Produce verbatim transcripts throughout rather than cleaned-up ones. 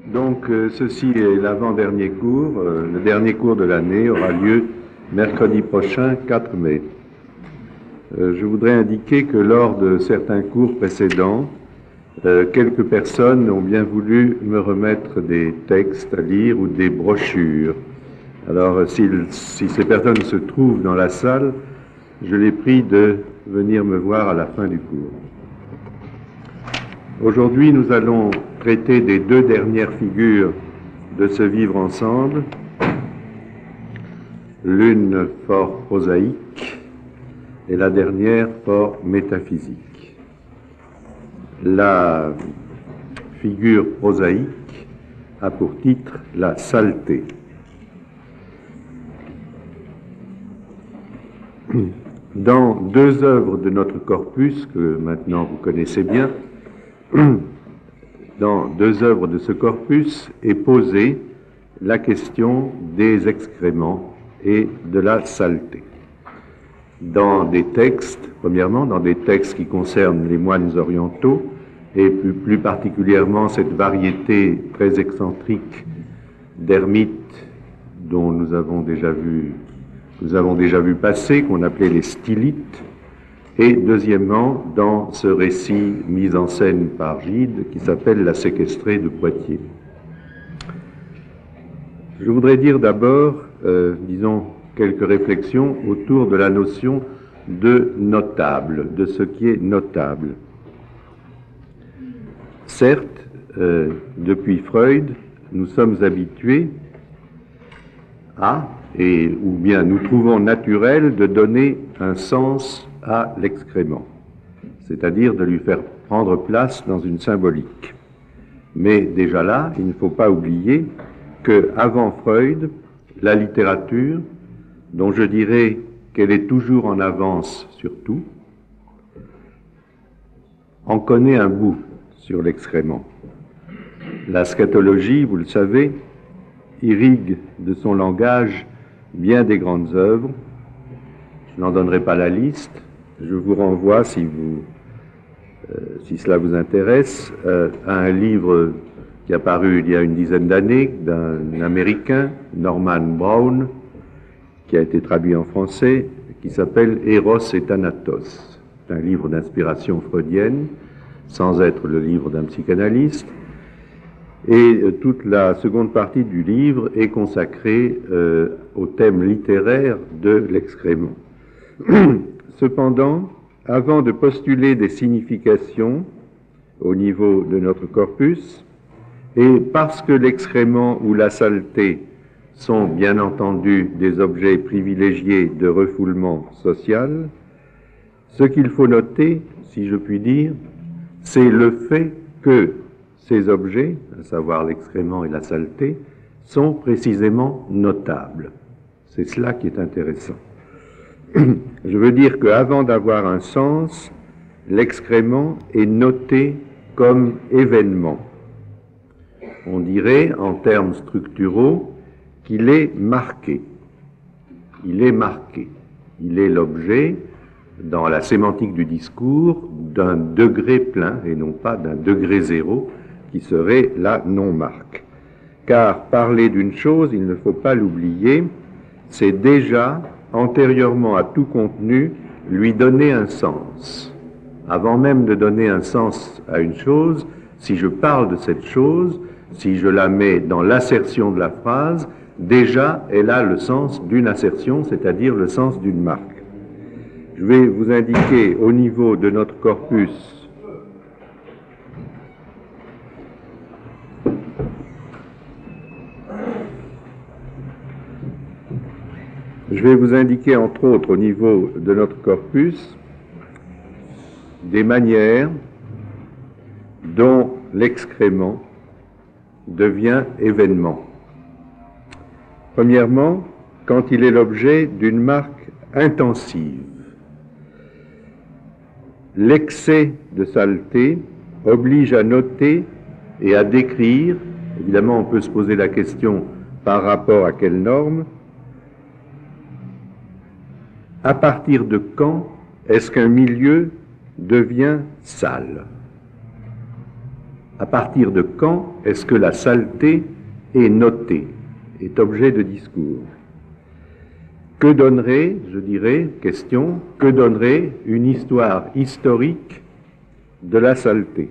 Donc, euh, ceci est l'avant-dernier cours. Euh, le dernier cours de l'année aura lieu mercredi prochain, quatre mai. Euh, je voudrais indiquer que lors de certains cours précédents, euh, quelques personnes ont bien voulu me remettre des textes à lire ou des brochures. Alors, si, si ces personnes se trouvent dans la salle, je les prie de venir me voir à la fin du cours. Aujourd'hui, nous allons traiter des deux dernières figures de ce vivre ensemble, l'une fort prosaïque et la dernière fort métaphysique. La figure prosaïque a pour titre la saleté. Dans deux œuvres de notre corpus, que maintenant vous connaissez bien, dans deux œuvres de ce corpus est posée la question des excréments et de la saleté. Dans des textes, premièrement, dans des textes qui concernent les moines orientaux, et plus, plus particulièrement cette variété très excentrique d'ermites dont nous avons déjà vu, nous avons déjà vu passer, qu'on appelait les stylites, et deuxièmement, dans ce récit mis en scène par Gide qui s'appelle La séquestrée de Poitiers. Je voudrais dire d'abord, euh, disons, quelques réflexions autour de la notion de notable, de ce qui est notable. Certes, euh, depuis Freud, nous sommes habitués à, et, ou bien nous trouvons naturel de donner un sens à l'excrément, c'est-à-dire de lui faire prendre place dans une symbolique. Mais déjà là, il ne faut pas oublier qu'avant Freud, la littérature, dont je dirais qu'elle est toujours en avance sur tout, en connaît un bout sur l'excrément. La scatologie, vous le savez, irrigue de son langage bien des grandes œuvres. Je n'en donnerai pas la liste. Je vous renvoie, si, vous, euh, si cela vous intéresse, euh, à un livre qui a paru il y a une dizaine d'années d'un Américain, Norman Brown, qui a été traduit en français, qui s'appelle Eros et Thanatos. C'est un livre d'inspiration freudienne, sans être le livre d'un psychanalyste. Et euh, toute la seconde partie du livre est consacrée euh, au thème littéraire de l'excrément. Cependant, avant de postuler des significations au niveau de notre corpus, et parce que l'excrément ou la saleté sont bien entendu des objets privilégiés de refoulement social, ce qu'il faut noter, si je puis dire, c'est le fait que ces objets, à savoir l'excrément et la saleté, sont précisément notables. C'est cela qui est intéressant. Je veux dire qu'avant d'avoir un sens, l'excrément est noté comme événement. On dirait, en termes structuraux, qu'il est marqué. Il est marqué. Il est l'objet, dans la sémantique du discours, d'un degré plein et non pas d'un degré zéro, qui serait la non-marque. Car parler d'une chose, il ne faut pas l'oublier, c'est déjà, antérieurement à tout contenu, lui donner un sens. Avant même de donner un sens à une chose, si je parle de cette chose, si je la mets dans l'assertion de la phrase, déjà elle a le sens d'une assertion, c'est-à-dire le sens d'une marque. Je vais vous indiquer au niveau de notre corpus Je vais vous indiquer, entre autres, au niveau de notre corpus, des manières dont l'excrément devient événement. Premièrement, quand il est l'objet d'une marque intensive. L'excès de saleté oblige à noter et à décrire, évidemment on peut se poser la question par rapport à quelle norme, à partir de quand est-ce qu'un milieu devient sale? à partir de quand est-ce que la saleté est notée, est objet de discours? Que donnerait, je dirais, question, que donnerait une histoire historique de la saleté?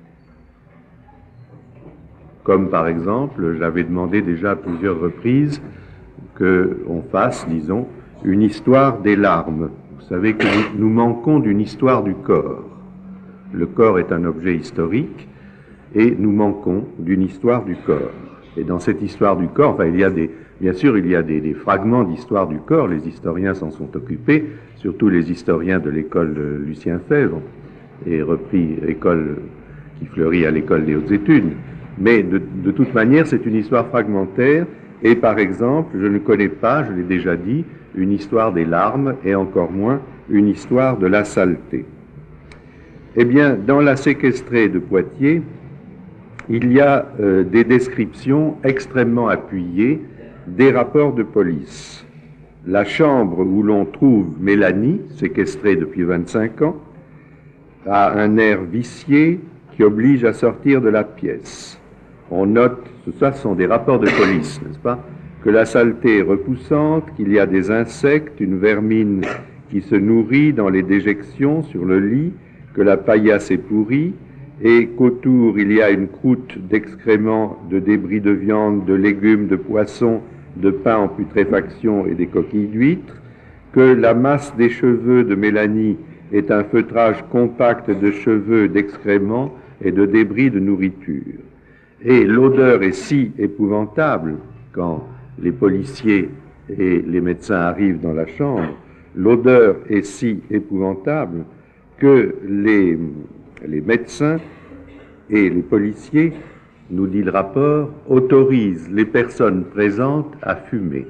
Comme par exemple, j'avais demandé déjà à plusieurs reprises qu'on fasse, disons, une histoire des larmes. Vous savez que nous, nous manquons d'une histoire du corps. Le corps est un objet historique et nous manquons d'une histoire du corps. Et dans cette histoire du corps, enfin, il y a des, bien sûr, il y a des, des fragments d'histoire du corps, les historiens s'en sont occupés, surtout les historiens de l'école de Lucien Febvre, et repris école qui fleurit à l'école des hautes études. Mais de, de toute manière, c'est une histoire fragmentaire, et par exemple, je ne connais pas, je l'ai déjà dit, une histoire des larmes, et encore moins une histoire de la saleté. Eh bien, dans la séquestrée de Poitiers, il y a euh, des descriptions extrêmement appuyées des rapports de police. La chambre où l'on trouve Mélanie, séquestrée depuis vingt-cinq ans, a un air vicié qui oblige à sortir de la pièce. On note, ça ce sont des rapports de police, n'est-ce pas, que la saleté est repoussante, qu'il y a des insectes, une vermine qui se nourrit dans les déjections sur le lit, que la paillasse est pourrie, et qu'autour il y a une croûte d'excréments, de débris de viande, de légumes, de poissons, de pain en putréfaction et des coquilles d'huîtres, que la masse des cheveux de Mélanie est un feutrage compact de cheveux, d'excréments et de débris de nourriture. Et l'odeur est si épouvantable quand les policiers et les médecins arrivent dans la chambre, l'odeur est si épouvantable que les, les médecins et les policiers, nous dit le rapport, autorisent les personnes présentes à fumer.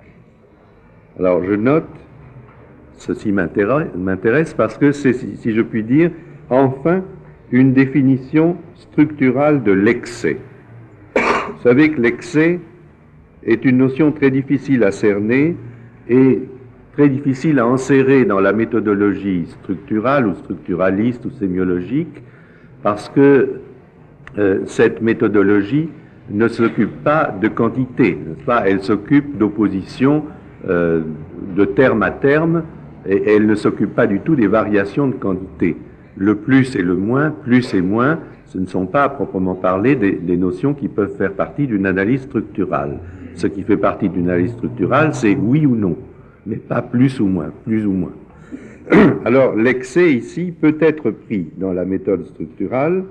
Alors je note, ceci m'intéresse parce que c'est, si je puis dire, enfin une définition structurale de l'excès. Vous savez que l'excès est une notion très difficile à cerner et très difficile à enserrer dans la méthodologie structurale ou structuraliste ou sémiologique, parce que euh, cette méthodologie ne s'occupe pas de quantité, n'est-ce pas? Elle s'occupe d'opposition euh, de terme à terme, et, et elle ne s'occupe pas du tout des variations de quantité. Le plus et le moins, plus et moins, ce ne sont pas à proprement parler des, des notions qui peuvent faire partie d'une analyse structurale. Ce qui fait partie d'une analyse structurale, c'est oui ou non, mais pas plus ou moins, plus ou moins. Alors, l'excès ici peut être pris dans la méthode structurale,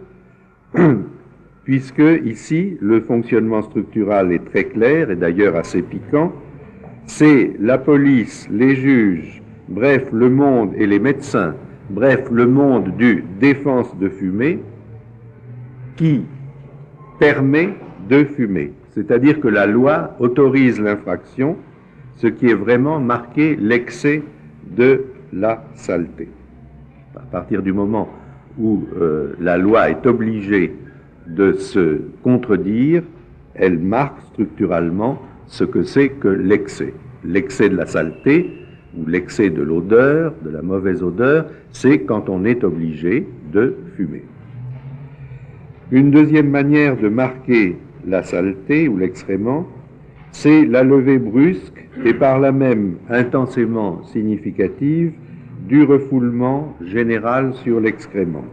puisque ici, le fonctionnement structural est très clair, et d'ailleurs assez piquant. C'est la police, les juges, bref, le monde et les médecins, bref, le monde du défense de fumer, qui permet de fumer. C'est-à-dire que la loi autorise l'infraction, ce qui est vraiment marqué l'excès de la saleté. À partir du moment où euh, la loi est obligée de se contredire, elle marque structurellement ce que c'est que l'excès. L'excès de la saleté, ou l'excès de l'odeur, de la mauvaise odeur, c'est quand on est obligé de fumer. Une deuxième manière de marquer la saleté ou l'excrément, c'est la levée brusque et par là même intensément significative du refoulement général sur l'excrément.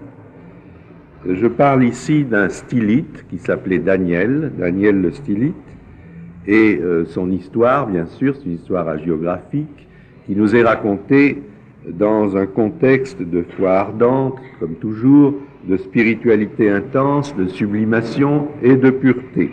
Je parle ici d'un stylite qui s'appelait Daniel, Daniel le stylite, et euh, son histoire, bien sûr, c'est une histoire hagiographique qui nous est racontée dans un contexte de foi ardente, comme toujours, de spiritualité intense, de sublimation et de pureté.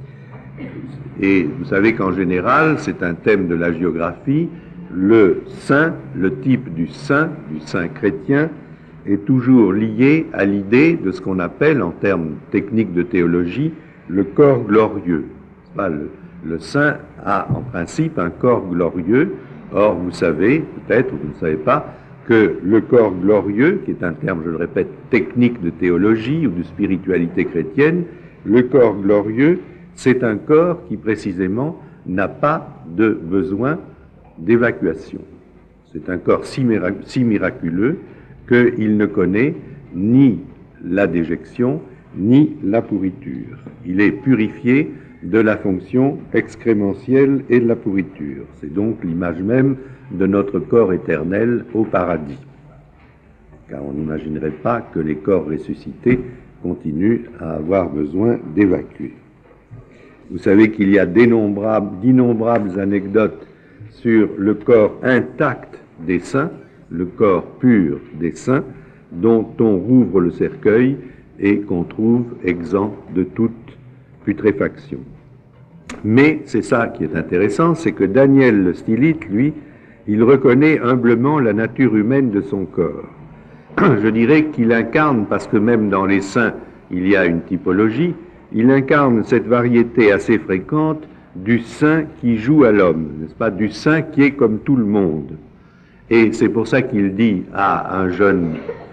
Et vous savez qu'en général, c'est un thème de la géographie, le saint, le type du saint, du saint chrétien, est toujours lié à l'idée de ce qu'on appelle, en termes techniques de théologie, le corps glorieux. Pas le, le saint a en principe un corps glorieux. Or, vous savez, peut-être, ou vous ne savez pas, que le corps glorieux, qui est un terme, je le répète, technique de théologie ou de spiritualité chrétienne, le corps glorieux, c'est un corps qui, précisément, n'a pas de besoin d'évacuation. C'est un corps si, mirac- si miraculeux qu'il ne connaît ni la déjection, ni la pourriture. Il est purifié de la fonction excrémentielle et de la pourriture. C'est donc l'image même de notre corps éternel au paradis. Car on n'imaginerait pas que les corps ressuscités continuent à avoir besoin d'évacuer. Vous savez qu'il y a d'innombrables, d'innombrables anecdotes sur le corps intact des saints, le corps pur des saints, dont on rouvre le cercueil et qu'on trouve exempt de toute putréfaction. Mais c'est ça qui est intéressant, c'est que Daniel le stylite, lui, il reconnaît humblement la nature humaine de son corps. Je dirais qu'il incarne, parce que même dans les saints, il y a une typologie, il incarne cette variété assez fréquente du saint qui joue à l'homme, n'est-ce pas, du saint qui est comme tout le monde. Et c'est pour ça qu'il dit à un jeune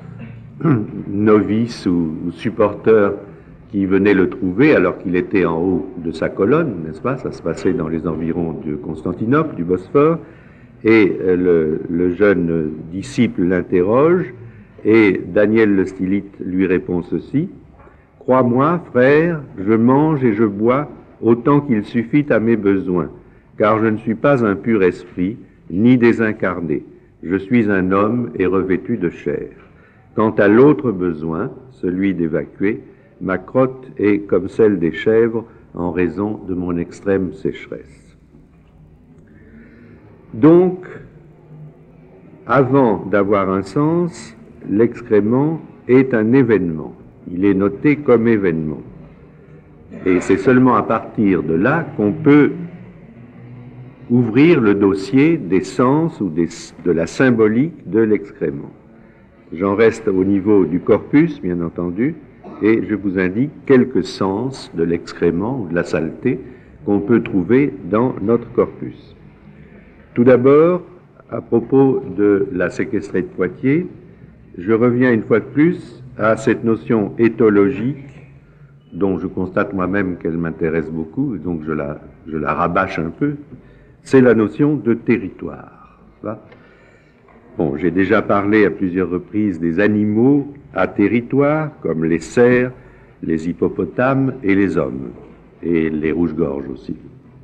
novice ou, ou supporter qui venait le trouver alors qu'il était en haut de sa colonne, n'est-ce pas, ça se passait dans les environs de Constantinople, du Bosphore, et le, le jeune disciple l'interroge, et Daniel le stylite lui répond ceci: « Crois-moi, frère, je mange et je bois autant qu'il suffit à mes besoins, car je ne suis pas un pur esprit, ni désincarné. Je suis un homme et revêtu de chair. Quant à l'autre besoin, celui d'évacuer, ma crotte est comme celle des chèvres en raison de mon extrême sécheresse. » Donc, avant d'avoir un sens, l'excrément est un événement. Il est noté comme événement. Et c'est seulement à partir de là qu'on peut ouvrir le dossier des sens ou des, de la symbolique de l'excrément. J'en reste au niveau du corpus, bien entendu, et je vous indique quelques sens de l'excrément ou de la saleté qu'on peut trouver dans notre corpus. Tout d'abord, à propos de la séquestrée de Poitiers, je reviens une fois de plus à cette notion éthologique dont je constate moi-même qu'elle m'intéresse beaucoup, donc je la, je la rabâche un peu. C'est la notion de territoire. Bon, j'ai déjà parlé à plusieurs reprises des animaux à territoire, comme les cerfs, les hippopotames et les hommes, et les rouges-gorges aussi.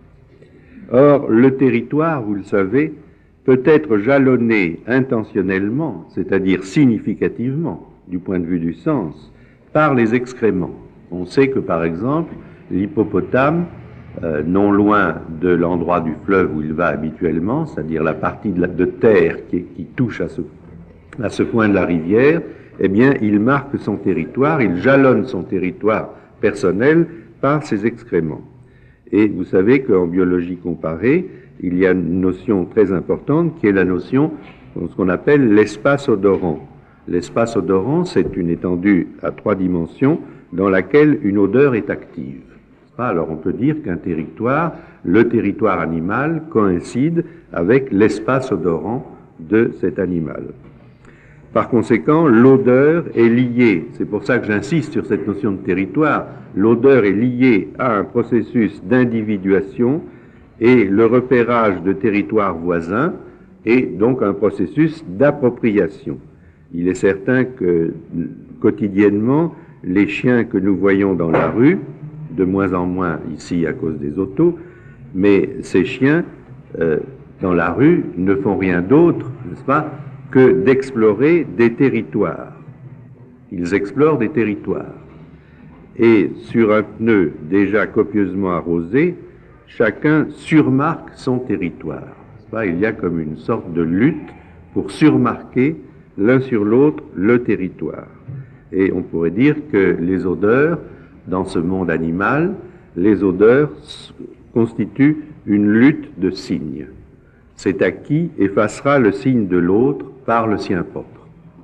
Or, le territoire, vous le savez, peut être jalonné intentionnellement, c'est-à-dire significativement, du point de vue du sens, par les excréments. On sait que, par exemple, l'hippopotame, euh, non loin de l'endroit du fleuve où il va habituellement, c'est-à-dire la partie de, la, de terre qui, qui touche à ce, à ce point de la rivière, eh bien, il marque son territoire, il jalonne son territoire personnel par ses excréments. Et vous savez qu'en biologie comparée, il y a une notion très importante qui est la notion de ce qu'on appelle l'espace odorant. L'espace odorant, c'est une étendue à trois dimensions dans laquelle une odeur est active. Alors on peut dire qu'un territoire, le territoire animal, coïncide avec l'espace odorant de cet animal. Par conséquent, l'odeur est liée, c'est pour ça que j'insiste sur cette notion de territoire, l'odeur est liée à un processus d'individuation et le repérage de territoires voisins est donc un processus d'appropriation. Il est certain que quotidiennement, les chiens que nous voyons dans la rue, de moins en moins ici à cause des autos, mais ces chiens euh, dans la rue ne font rien d'autre, n'est-ce pas, que d'explorer des territoires. Ils explorent des territoires. Et sur un pneu déjà copieusement arrosé, chacun surmarque son territoire. N'est-ce pas ? Il y a comme une sorte de lutte pour surmarquer l'un sur l'autre le territoire. Et on pourrait dire que les odeurs, dans ce monde animal, les odeurs constituent une lutte de signes. C'est à qui effacera le signe de l'autre par le sien propre.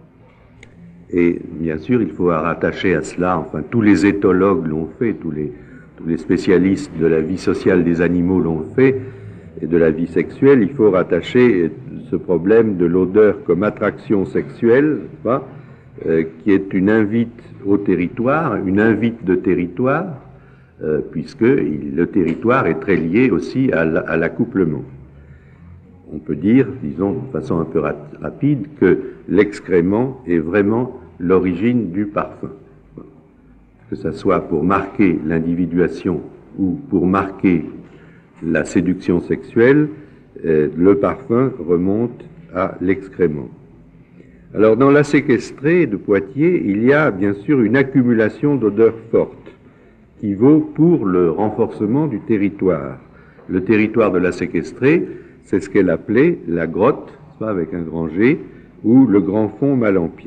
Et bien sûr, il faut rattacher à cela, enfin tous les éthologues l'ont fait, tous les, tous les spécialistes de la vie sociale des animaux l'ont fait, et de la vie sexuelle, il faut rattacher ce problème de l'odeur comme attraction sexuelle, pas, euh, qui est une invite au territoire, une invite de territoire, euh, puisque il, le territoire est très lié aussi à l'accouplement. On peut dire, disons de façon un peu rapide, que l'excrément est vraiment l'origine du parfum. que ce soit pour marquer l'individuation ou pour marquer la séduction sexuelle, euh, le parfum remonte à l'excrément. Alors dans la séquestrée de Poitiers, il y a bien sûr une accumulation d'odeurs fortes qui vaut pour le renforcement du territoire. Le territoire de la séquestrée, c'est ce qu'elle appelait la grotte, pas avec un grand G, ou le grand fond malampien.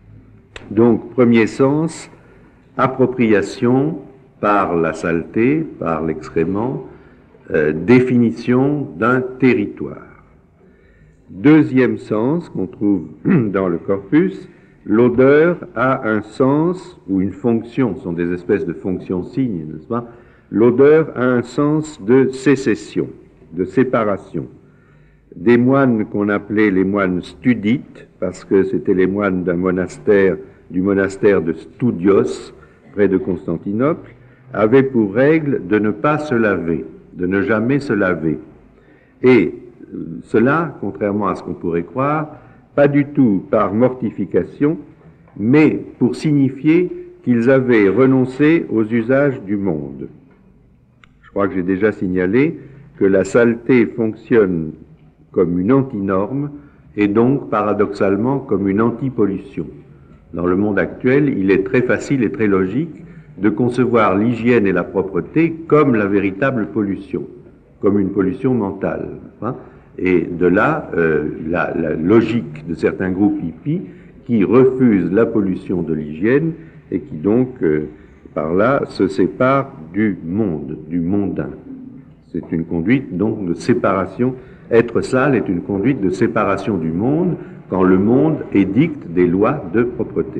Donc, premier sens, appropriation par la saleté, par l'excrément, euh, définition d'un territoire. Deuxième sens qu'on trouve dans le corpus, l'odeur a un sens ou une fonction, ce sont des espèces de fonctions-signes, n'est-ce pas? L'odeur a un sens de sécession, de séparation. Des moines qu'on appelait les moines studites, parce que c'était les moines d'un monastère, du monastère de Studios, près de Constantinople, avaient pour règle de ne pas se laver, de ne jamais se laver. Et cela, contrairement à ce qu'on pourrait croire, pas du tout par mortification, mais pour signifier qu'ils avaient renoncé aux usages du monde. Je crois que j'ai déjà signalé que la saleté fonctionne comme une antinorme et donc paradoxalement comme une antipollution. Dans le monde actuel, il est très facile et très logique de concevoir l'hygiène et la propreté comme la véritable pollution, comme une pollution mentale. Hein. Et de là, euh, la, la logique de certains groupes hippies qui refusent la pollution de l'hygiène et qui donc, euh, par là, se séparent du monde, du mondain. C'est une conduite donc de séparation. Être sale est une conduite de séparation du monde quand le monde édicte des lois de propreté.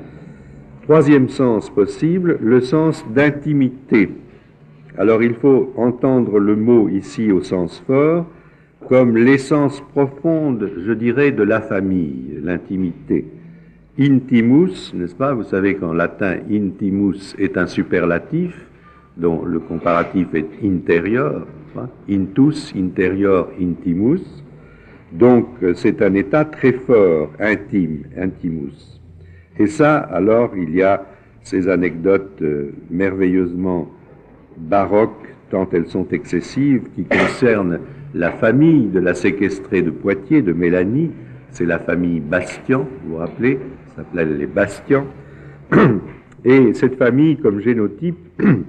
Troisième sens possible, le sens d'intimité. Alors il faut entendre le mot ici au sens fort, comme l'essence profonde, je dirais, de la famille, l'intimité. Intimus, n'est-ce pas? Vous savez qu'en latin, intimus est un superlatif, dont le comparatif est intérieur, intus, intérieur, intimus. Donc, c'est un état très fort, intime, intimus. Et ça, alors, il y a ces anecdotes euh, merveilleusement baroques, tant elles sont excessives, qui concernent la famille de la séquestrée de Poitiers, de Mélanie. C'est la famille Bastian, vous vous rappelez, ça s'appelait les Bastians. Et cette famille, comme génotype,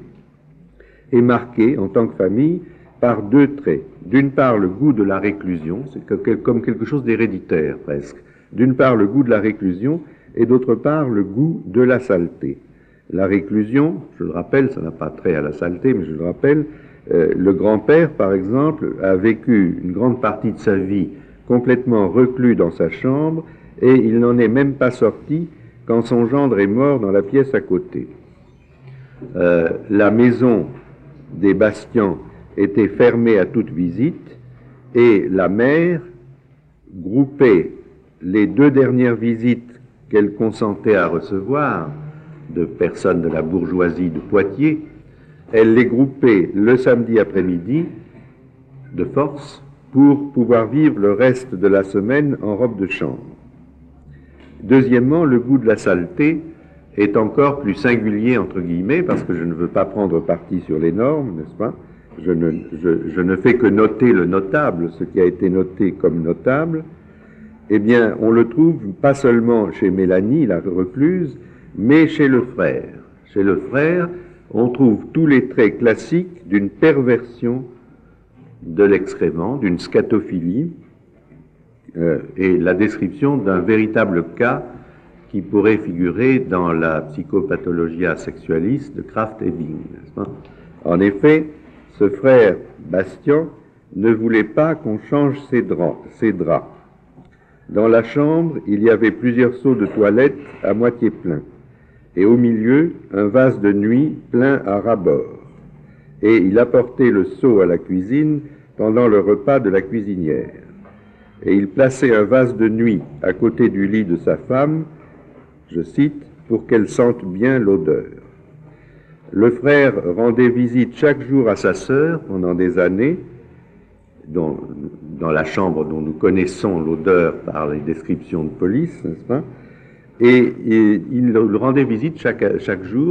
est marquée en tant que famille par deux traits. D'une part, le goût de la réclusion, c'est comme quelque chose d'héréditaire presque. D'une part, le goût de la réclusion, et d'autre part, le goût de la saleté. La réclusion, je le rappelle, ça n'a pas trait à la saleté, mais je le rappelle, euh, le grand-père, par exemple, a vécu une grande partie de sa vie complètement reclus dans sa chambre, et il n'en est même pas sorti quand son gendre est mort dans la pièce à côté. Euh, la maison des Bastians était fermée à toute visite, et la mère groupait les deux dernières visites qu'elle consentait à recevoir de personnes de la bourgeoisie de Poitiers, elle les groupait le samedi après-midi de force pour pouvoir vivre le reste de la semaine en robe de chambre. Deuxièmement, le goût de la saleté est encore plus singulier, entre guillemets, parce que je ne veux pas prendre parti sur les normes, n'est-ce pas? Je ne, je, je ne fais que noter le notable, ce qui a été noté comme notable. Eh bien, on le trouve pas seulement chez Mélanie, la recluse, mais chez le frère. Chez le frère, on trouve tous les traits classiques d'une perversion de l'excrément, d'une scatophilie, euh, et la description d'un véritable cas qui pourrait figurer dans la Psychopathologia Sexualis de Krafft-Ebing, n'est-ce pas? En effet, ce frère Bastian ne voulait pas qu'on change ses draps, ses draps. Dans la chambre, il y avait plusieurs seaux de toilette à moitié pleins, et au milieu, un vase de nuit plein à ras-bord. Et il apportait le seau à la cuisine pendant le repas de la cuisinière. Et il plaçait un vase de nuit à côté du lit de sa femme, je cite, pour qu'elle sente bien l'odeur. Le frère rendait visite chaque jour à sa sœur pendant des années, dont, dans la chambre dont nous connaissons l'odeur par les descriptions de police, n'est-ce pas? Et, et il rendait visite chaque, chaque jour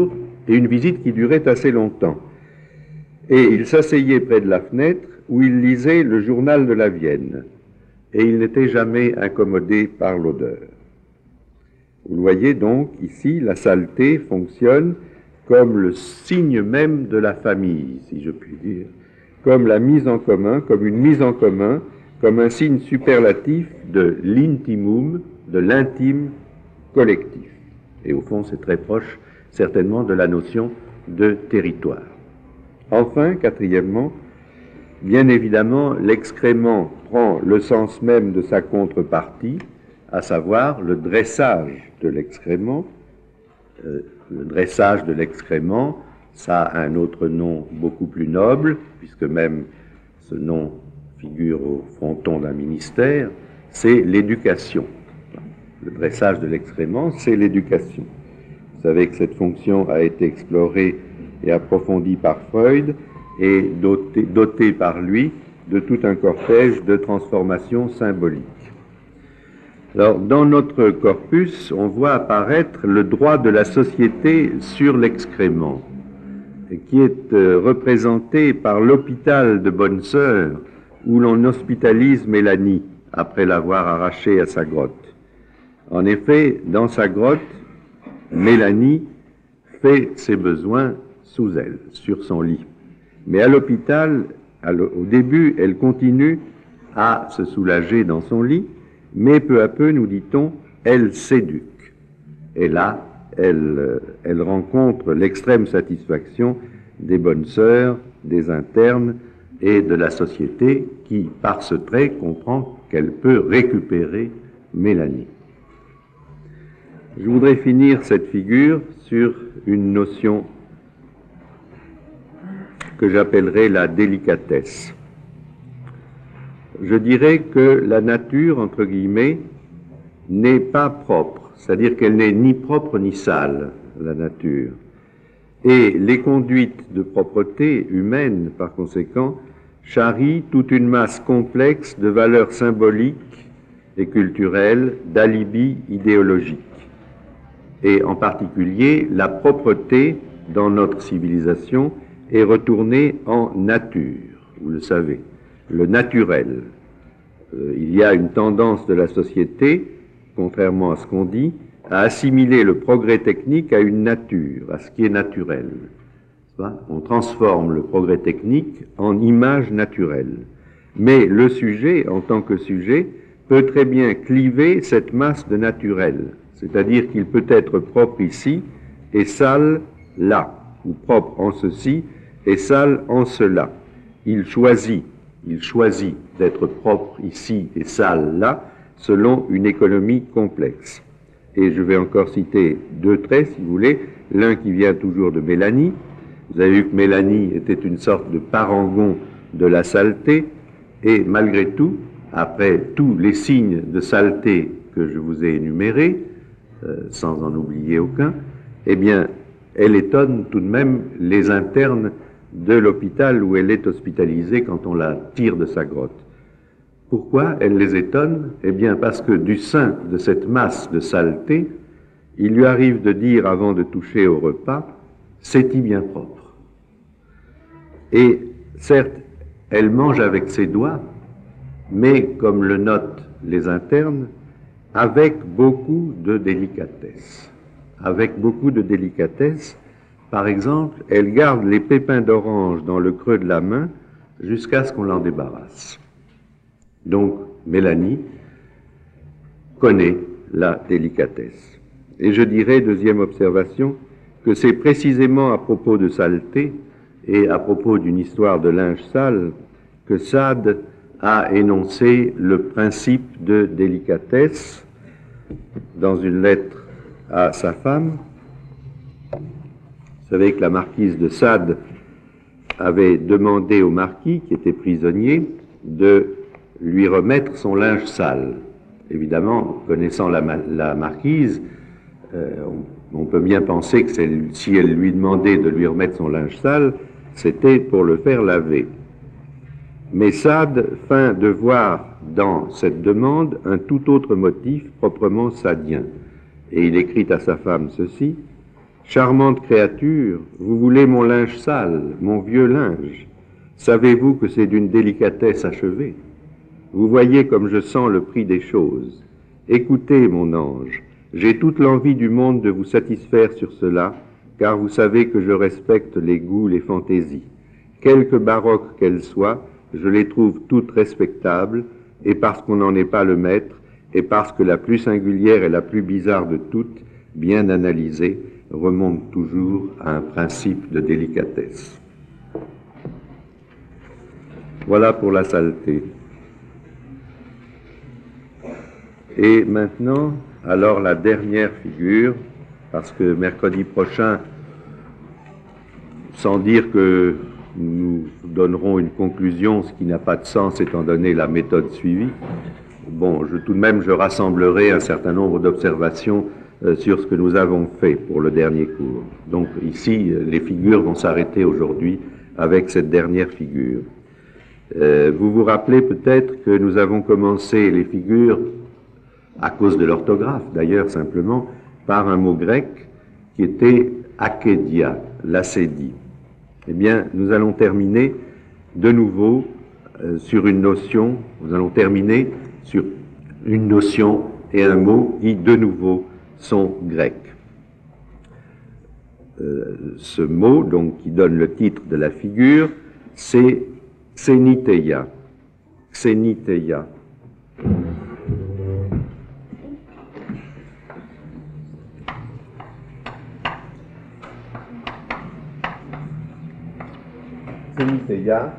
et une visite qui durait assez longtemps. Et il s'asseyait près de la fenêtre où il lisait le journal de la Vienne, et il n'était jamais incommodé par l'odeur. Vous le voyez donc, ici, la saleté fonctionne comme le signe même de la famille, si je puis dire, comme la mise en commun, comme une mise en commun, comme un signe superlatif de l'intimum, de l'intime collectif. Et au fond, c'est très proche, certainement, de la notion de territoire. Enfin, quatrièmement, bien évidemment, l'excrément prend le sens même de sa contrepartie, à savoir le dressage de l'excrément. Euh, le dressage de l'excrément, ça a un autre nom beaucoup plus noble, puisque même ce nom figure au fronton d'un ministère, c'est l'éducation. Le dressage de l'excrément, c'est l'éducation. Vous savez que cette fonction a été explorée et approfondie par Freud et dotée, dotée par lui de tout un cortège de transformations symboliques. Alors, dans notre corpus, on voit apparaître le droit de la société sur l'excrément, qui est euh, représenté par l'hôpital de Bonne-Sœur, où l'on hospitalise Mélanie, après l'avoir arrachée à sa grotte. En effet, dans sa grotte, Mélanie fait ses besoins sous elle, sur son lit. Mais à l'hôpital, au début, elle continue à se soulager dans son lit, mais peu à peu, nous dit-on, elle s'éduque. Et là, elle, elle rencontre l'extrême satisfaction des bonnes sœurs, des internes et de la société qui, par ce trait, comprend qu'elle peut récupérer Mélanie. Je voudrais finir cette figure sur une notion que j'appellerais la délicatesse. Je dirais que la nature, entre guillemets, n'est pas propre, c'est-à-dire qu'elle n'est ni propre ni sale, la nature. Et les conduites de propreté humaine, par conséquent, charrient toute une masse complexe de valeurs symboliques et culturelles, d'alibis idéologiques. Et en particulier, la propreté dans notre civilisation est retournée en nature, vous le savez, le naturel. Euh, il y a une tendance de la société, contrairement à ce qu'on dit, à assimiler le progrès technique à une nature, à ce qui est naturel. On transforme le progrès technique en image naturelle. Mais le sujet, en tant que sujet, peut très bien cliver cette masse de naturel. C'est-à-dire qu'il peut être propre ici et sale là, ou propre en ceci et sale en cela. Il choisit, il choisit d'être propre ici et sale là, selon une économie complexe. Et je vais encore citer deux traits, si vous voulez, l'un qui vient toujours de Mélanie. Vous avez vu que Mélanie était une sorte de parangon de la saleté, et malgré tout, après tous les signes de saleté que je vous ai énumérés, euh, sans en oublier aucun, eh bien, elle étonne tout de même les internes de l'hôpital où elle est hospitalisée quand on la tire de sa grotte. Pourquoi elle les étonne? Eh bien, parce que du sein de cette masse de saleté, il lui arrive de dire avant de toucher au repas, « c'est-y bien propre ». Et certes, elle mange avec ses doigts, mais comme le notent les internes, avec beaucoup de délicatesse. Avec beaucoup de délicatesse, par exemple, elle garde les pépins d'orange dans le creux de la main jusqu'à ce qu'on l'en débarrasse. Donc, Mélanie connaît la délicatesse. Et je dirais, deuxième observation, que c'est précisément à propos de saleté et à propos d'une histoire de linge sale que Sade a énoncé le principe de délicatesse dans une lettre à sa femme. Vous savez que la marquise de Sade avait demandé au marquis, qui était prisonnier, de lui remettre son linge sale. Évidemment, connaissant la, la marquise, euh, on, on peut bien penser que si elle lui demandait de lui remettre son linge sale, c'était pour le faire laver. Mais Sade feint de voir dans cette demande un tout autre motif proprement sadien. Et il écrit à sa femme ceci: « Charmante créature, vous voulez mon linge sale, mon vieux linge. Savez-vous que c'est d'une délicatesse achevée? Vous voyez comme je sens le prix des choses. Écoutez, mon ange, j'ai toute l'envie du monde de vous satisfaire sur cela, car vous savez que je respecte les goûts, les fantaisies. Quelque baroques qu'elles soient, je les trouve toutes respectables, et parce qu'on n'en est pas le maître, et parce que la plus singulière et la plus bizarre de toutes, bien analysée, remonte toujours à un principe de délicatesse. Voilà pour la saleté. Et maintenant, alors la dernière figure, parce que mercredi prochain, sans dire que nous donnerons une conclusion, ce qui n'a pas de sens étant donné la méthode suivie, bon, je, tout de même, je rassemblerai un certain nombre d'observations euh, sur ce que nous avons fait pour le dernier cours. Donc ici, les figures vont s'arrêter aujourd'hui avec cette dernière figure. Euh, vous vous rappelez peut-être que nous avons commencé les figures, à cause de l'orthographe d'ailleurs simplement, par un mot grec qui était akédia, l'acédie. Eh bien, nous allons terminer de nouveau euh, sur une notion, nous allons terminer sur une notion et un mot qui, de nouveau, sont grecs. Euh, ce mot, donc, qui donne le titre de la figure, c'est xéniteia. Xéniteia. Xéniteia.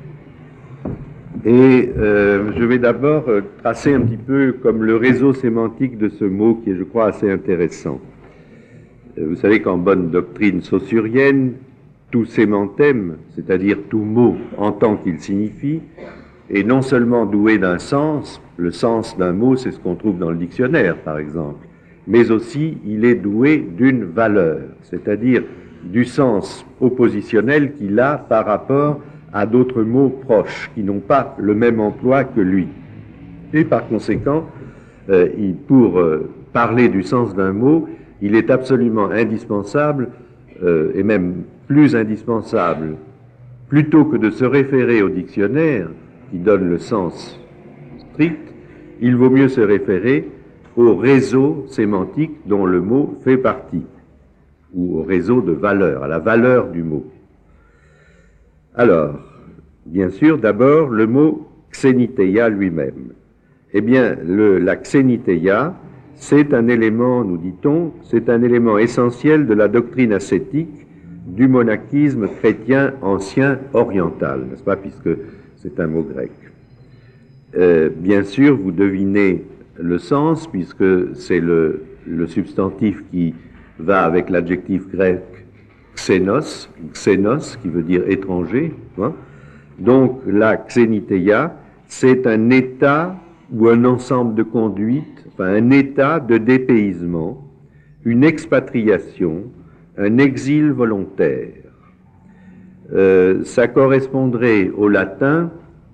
Et euh, je vais d'abord euh, tracer un petit peu comme le réseau sémantique de ce mot qui est, je crois, assez intéressant. Euh, vous savez qu'en bonne doctrine saussurienne, tout sémantème, c'est-à-dire tout mot en tant qu'il signifie, est non seulement doué d'un sens, le sens d'un mot, c'est ce qu'on trouve dans le dictionnaire, par exemple, mais aussi il est doué d'une valeur, c'est-à-dire du sens oppositionnel qu'il a par rapport à d'autres mots proches qui n'ont pas le même emploi que lui. Et par conséquent, euh, il, pour euh, parler du sens d'un mot, il est absolument indispensable, euh, et même plus indispensable, plutôt que de se référer au dictionnaire qui donne le sens strict, il vaut mieux se référer au réseau sémantique dont le mot fait partie, ou au réseau de valeurs, à la valeur du mot. Alors, bien sûr, d'abord, le mot xéniteia lui-même. Eh bien, le, la xéniteia, c'est un élément, nous dit-on, c'est un élément essentiel de la doctrine ascétique du monachisme chrétien ancien oriental, n'est-ce pas, puisque c'est un mot grec. Euh, bien sûr, vous devinez le sens, puisque c'est le, le substantif qui va avec l'adjectif grec xénos, xénos, qui veut dire étranger. Hein. Donc, la xéniteia, c'est un état ou un ensemble de conduites, enfin un état de dépaysement, une expatriation, un exil volontaire. Euh, ça correspondrait au latin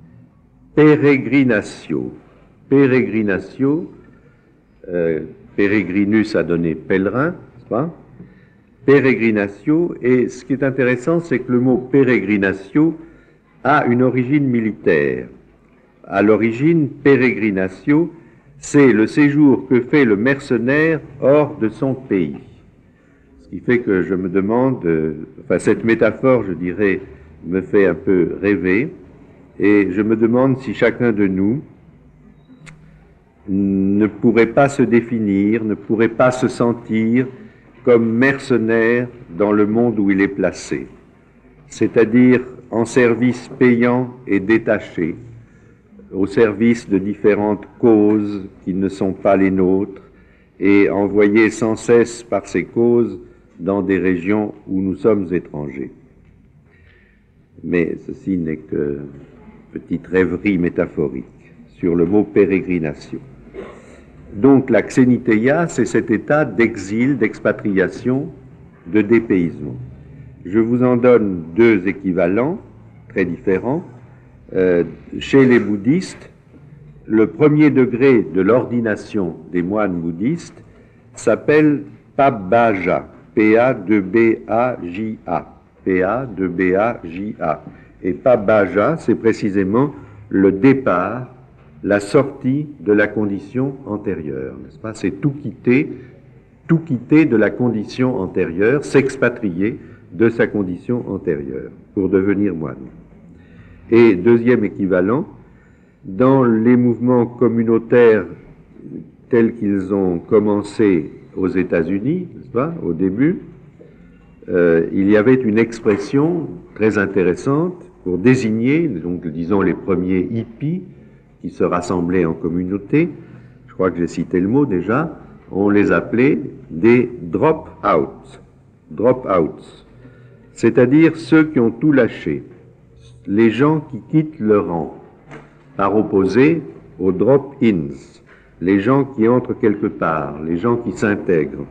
peregrinatio. Peregrinatio, euh, peregrinus a donné pèlerin, n'est-ce pas? Peregrinatio, et ce qui est intéressant, c'est que le mot peregrinatio a une origine militaire. À l'origine, peregrinatio, c'est le séjour que fait le mercenaire hors de son pays. Ce qui fait que je me demande, euh, enfin cette métaphore, je dirais, me fait un peu rêver, et je me demande si chacun de nous ne pourrait pas se définir, ne pourrait pas se sentir comme mercenaire dans le monde où il est placé, c'est-à-dire en service payant et détaché, au service de différentes causes qui ne sont pas les nôtres, et envoyé sans cesse par ces causes dans des régions où nous sommes étrangers. Mais ceci n'est que petite rêverie métaphorique sur le mot pérégrination. Donc la xéniteia, c'est cet état d'exil, d'expatriation, de dépaysement. Je vous en donne deux équivalents très différents. Euh, chez les bouddhistes, le premier degré de l'ordination des moines bouddhistes s'appelle pabbāja. P A deux B A J A. P A deux B A J A. Et pas Baja, c'est précisément le départ, la sortie de la condition antérieure, n'est-ce pas? C'est tout quitter, tout quitter de la condition antérieure, s'expatrier de sa condition antérieure pour devenir moine. Et deuxième équivalent, dans les mouvements communautaires tels qu'ils ont commencé aux États-Unis, n'est-ce pas, au début, euh, il y avait une expression très intéressante pour désigner, donc disons les premiers hippies qui se rassemblaient en communauté. Je crois que j'ai cité le mot déjà. On les appelait des drop-outs. Drop-outs. C'est-à-dire ceux qui ont tout lâché. Les gens qui quittent le rang. Par opposé aux drop-ins. Les gens qui entrent quelque part. Les gens qui s'intègrent.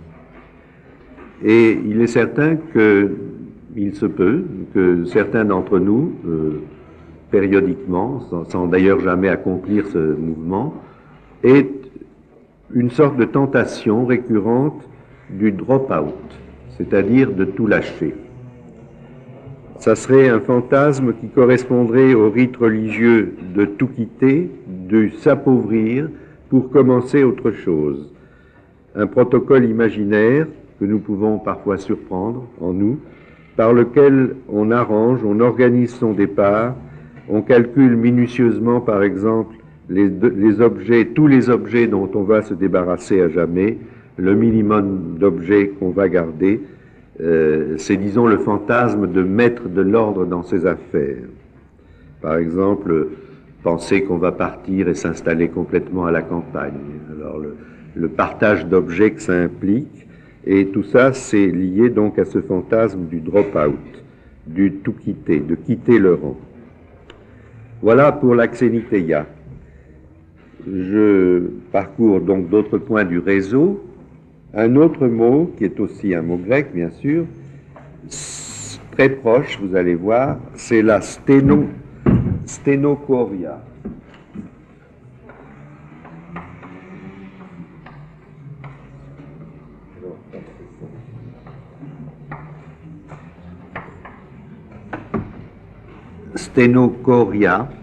Et il est certain qu'il se peut que certains d'entre nous, euh, périodiquement, sans, sans d'ailleurs jamais accomplir ce mouvement, aient une sorte de tentation récurrente du drop-out, c'est-à-dire de tout lâcher. Ça serait un fantasme qui correspondrait au rite religieux de tout quitter, de s'appauvrir pour commencer autre chose. Un protocole imaginaire que nous pouvons parfois surprendre en nous, par lequel on arrange, on organise son départ, on calcule minutieusement, par exemple, les, les objets, tous les objets dont on va se débarrasser à jamais, le minimum d'objets qu'on va garder. Euh, c'est, disons, le fantasme de mettre de l'ordre dans ses affaires. Par exemple, penser qu'on va partir et s'installer complètement à la campagne. Alors, le, le partage d'objets que ça implique, et tout ça, c'est lié donc à ce fantasme du drop-out, du tout quitter, de quitter le rang. Voilà pour la Xeniteia. Je parcours donc d'autres points du réseau. Un autre mot, qui est aussi un mot grec, bien sûr, très proche, vous allez voir, c'est la sténo, sténochoria. Sténochoria.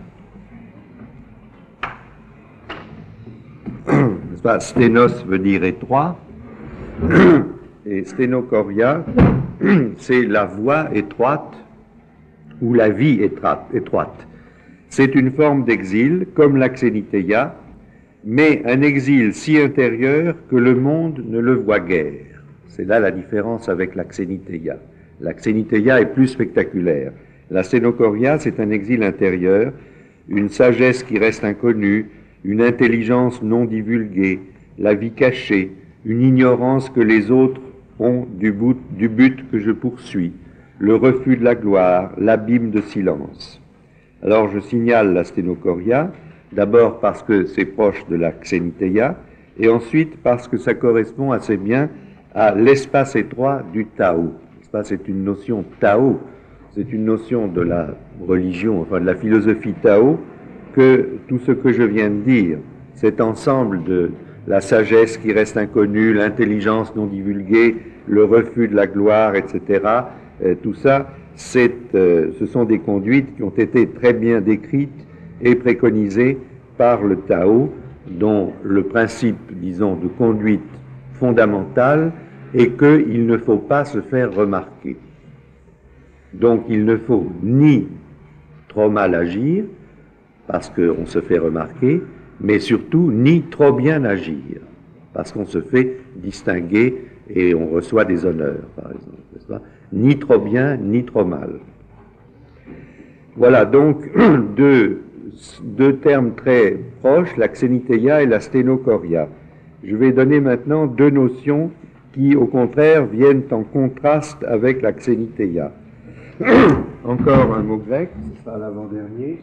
N'est-ce pas? Sténos veut dire étroit. Et sténochoria, c'est la voie étroite ou la vie étroite. C'est une forme d'exil, comme la Xeniteia, mais un exil si intérieur que le monde ne le voit guère. C'est là la différence avec la Xeniteia. La Xeniteia est plus spectaculaire. La sténochoria, c'est un exil intérieur, une sagesse qui reste inconnue, une intelligence non divulguée, la vie cachée, une ignorance que les autres ont du but, du but que je poursuis, le refus de la gloire, l'abîme de silence. Alors je signale la sténochoria, d'abord parce que c'est proche de la Xeniteia, et ensuite parce que ça correspond assez bien à l'espace étroit du Tao. C'est une notion Tao. C'est une notion de la religion, enfin de la philosophie Tao, que tout ce que je viens de dire, cet ensemble de la sagesse qui reste inconnue, l'intelligence non divulguée, le refus de la gloire, et cetera, euh, tout ça, c'est, euh, ce sont des conduites qui ont été très bien décrites et préconisées par le Tao, dont le principe, disons, de conduite fondamentale est qu'il ne faut pas se faire remarquer. Donc il ne faut ni trop mal agir, parce qu'on se fait remarquer, mais surtout ni trop bien agir, parce qu'on se fait distinguer et on reçoit des honneurs, par exemple, n'est-ce pas? Ni trop bien, ni trop mal. Voilà donc deux, deux termes très proches, la Xeniteia et la sténochoria. Je vais donner maintenant deux notions qui, au contraire, viennent en contraste avec la Xeniteia. Encore un mot grec, ce sera l'avant-dernier.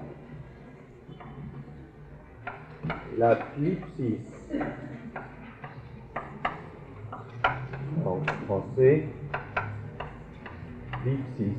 La phlipsis. En français, phlipsis.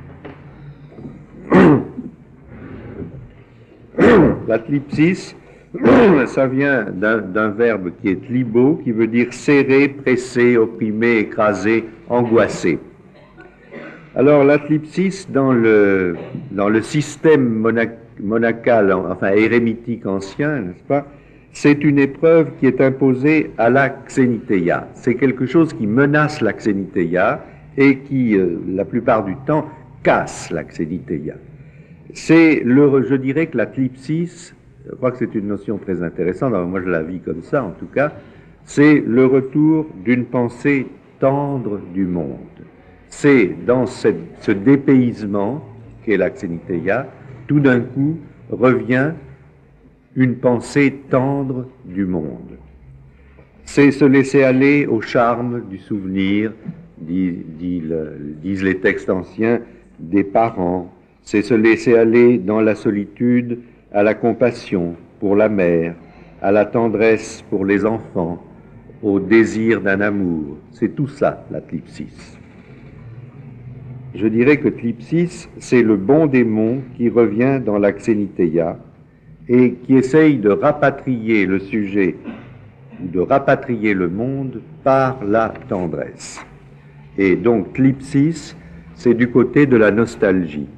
La phlipsis, ça vient d'un verbe qui est libo, qui veut dire serrer, presser, opprimer, écraser, angoisser. Alors l'athlipsis dans le, dans le système monac, monacal, enfin érémitique ancien, n'est-ce pas, c'est une épreuve qui est imposée à la xénitéia. C'est quelque chose qui menace la xénitéia et qui, euh, la plupart du temps, casse la xénitéia. C'est le, je dirais que l'athlipsis, je crois que c'est une notion très intéressante, alors moi je la vis comme ça en tout cas, c'est le retour d'une pensée tendre du monde. C'est dans cette, ce dépaysement qu'est la xénitéia, tout d'un coup revient une pensée tendre du monde. C'est se laisser aller au charme du souvenir, dit, dit le, disent les textes anciens, des parents. C'est se laisser aller dans la solitude à la compassion pour la mère, à la tendresse pour les enfants, au désir d'un amour. C'est tout ça, la thlipsis. Je dirais que thlipsis, c'est le bon démon qui revient dans la xénitéia et qui essaye de rapatrier le sujet, ou de rapatrier le monde par la tendresse. Et donc thlipsis, c'est du côté de la nostalgie.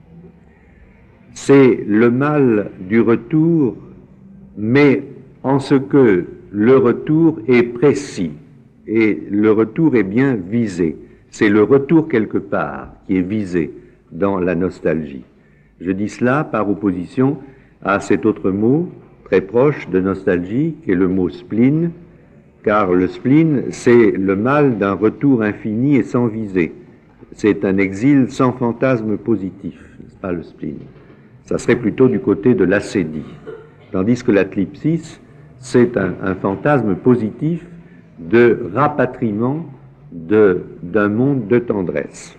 C'est le mal du retour, mais en ce que le retour est précis et le retour est bien visé. C'est le retour quelque part qui est visé dans la nostalgie. Je dis cela par opposition à cet autre mot très proche de nostalgie qui est le mot spleen, car le spleen c'est le mal d'un retour infini et sans visée. C'est un exil sans fantasme positif, n'est-ce pas, le spleen? Ça serait plutôt du côté de l'acédie. Tandis que la thlipsis, c'est un, un fantasme positif de rapatriement d'un monde de tendresse.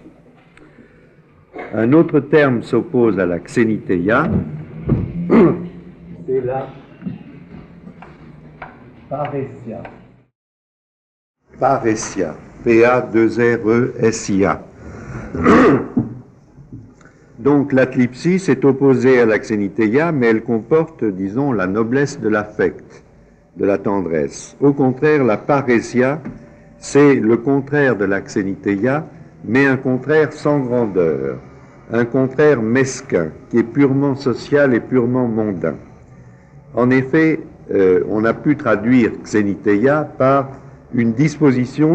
Un autre terme s'oppose à la xénitéia, c'est la paressia. Paressia, P A deux R E S I A. Donc la thlipsis est opposée à la xénitéia, mais elle comporte, disons, la noblesse de l'affect, de la tendresse. Au contraire, la paressia, c'est le contraire de la xénitéia, mais un contraire sans grandeur, un contraire mesquin, qui est purement social et purement mondain. En effet, euh, on a pu traduire xénitéia par une disposition,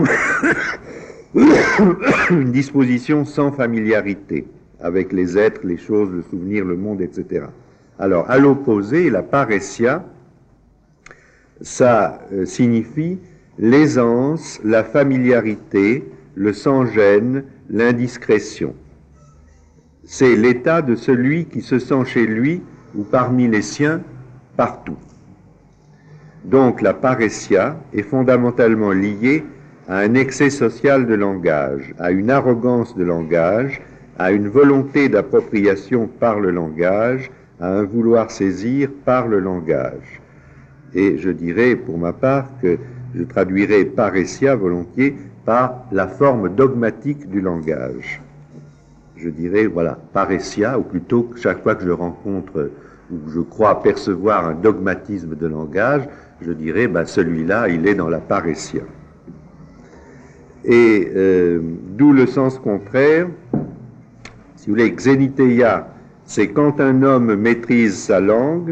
une disposition sans familiarité, avec les êtres, les choses, le souvenir, le monde, et cetera. Alors, à l'opposé, la paressia, ça euh, signifie l'aisance, la familiarité, le sans-gêne, l'indiscrétion. C'est l'état de celui qui se sent chez lui ou parmi les siens partout. Donc la paressia est fondamentalement liée à un excès social de langage, à une arrogance de langage, à une volonté d'appropriation par le langage, à un vouloir saisir par le langage. Et je dirais pour ma part que je traduirais paressia volontiers par la forme dogmatique du langage. Je dirais, voilà, paressia, ou plutôt chaque fois que je rencontre ou que je crois percevoir un dogmatisme de langage, je dirais, ben, celui-là, il est dans la paressia. Et euh, d'où le sens contraire, si vous voulez, xénitéia, c'est quand un homme maîtrise sa langue,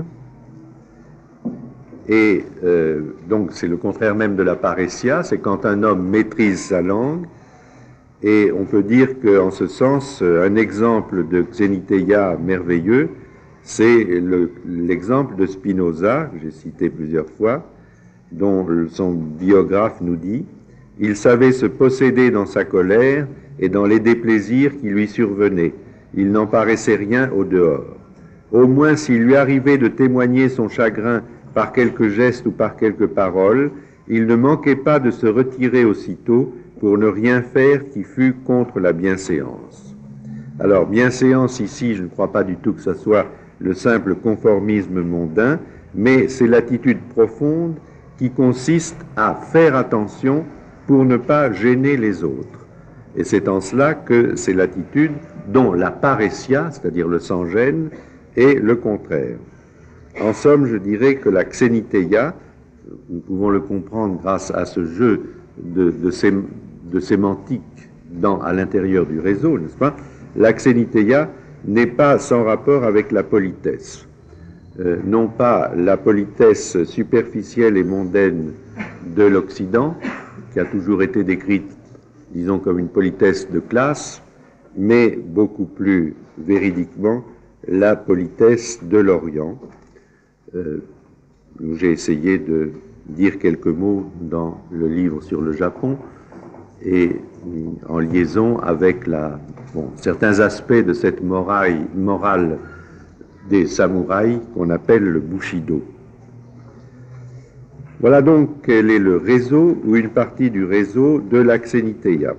et euh, donc c'est le contraire même de la paressia, c'est quand un homme maîtrise sa langue, et on peut dire qu'en ce sens, un exemple de xénitéia merveilleux, c'est l'exemple de Spinoza, que j'ai cité plusieurs fois, dont son biographe nous dit « Il savait se posséder dans sa colère et dans les déplaisirs qui lui survenaient. Il n'en paraissait rien au dehors. Au moins, s'il lui arrivait de témoigner son chagrin par quelques gestes ou par quelques paroles, il ne manquait pas de se retirer aussitôt pour ne rien faire qui fût contre la bienséance. » Alors, bienséance ici, je ne crois pas du tout que ce soit le simple conformisme mondain, mais c'est l'attitude profonde qui consiste à faire attention pour ne pas gêner les autres. Et c'est en cela que c'est l'attitude dont la paressia, c'est-à-dire le sans-gêne, est le contraire. En somme, je dirais que la Xenitheia, nous pouvons le comprendre grâce à ce jeu de, de, sé, de sémantique dans, à l'intérieur du réseau, n'est-ce pas? La Xenitheia n'est pas sans rapport avec la politesse. Euh, non pas la politesse superficielle et mondaine de l'Occident, qui a toujours été décrite, disons, comme une politesse de classe, mais beaucoup plus véridiquement la politesse de l'Orient. Euh, j'ai essayé de dire quelques mots dans le livre sur le Japon et en liaison avec la, bon, certains aspects de cette morale, morale des samouraïs qu'on appelle le Bushido. Voilà donc quel est le réseau ou une partie du réseau de la Xenitheia.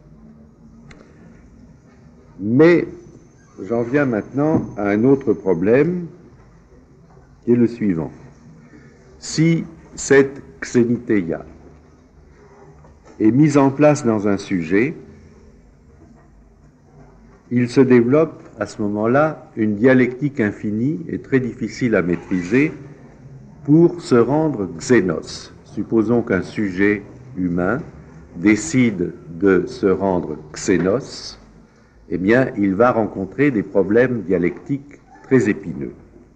Mais j'en viens maintenant à un autre problème qui est le suivant. Si cette Xenitheia est mise en place dans un sujet, il se développe à ce moment-là une dialectique infinie et très difficile à maîtriser pour se rendre xénos. Supposons qu'un sujet humain décide de se rendre xénos, eh bien, il va rencontrer des problèmes dialectiques très épineux.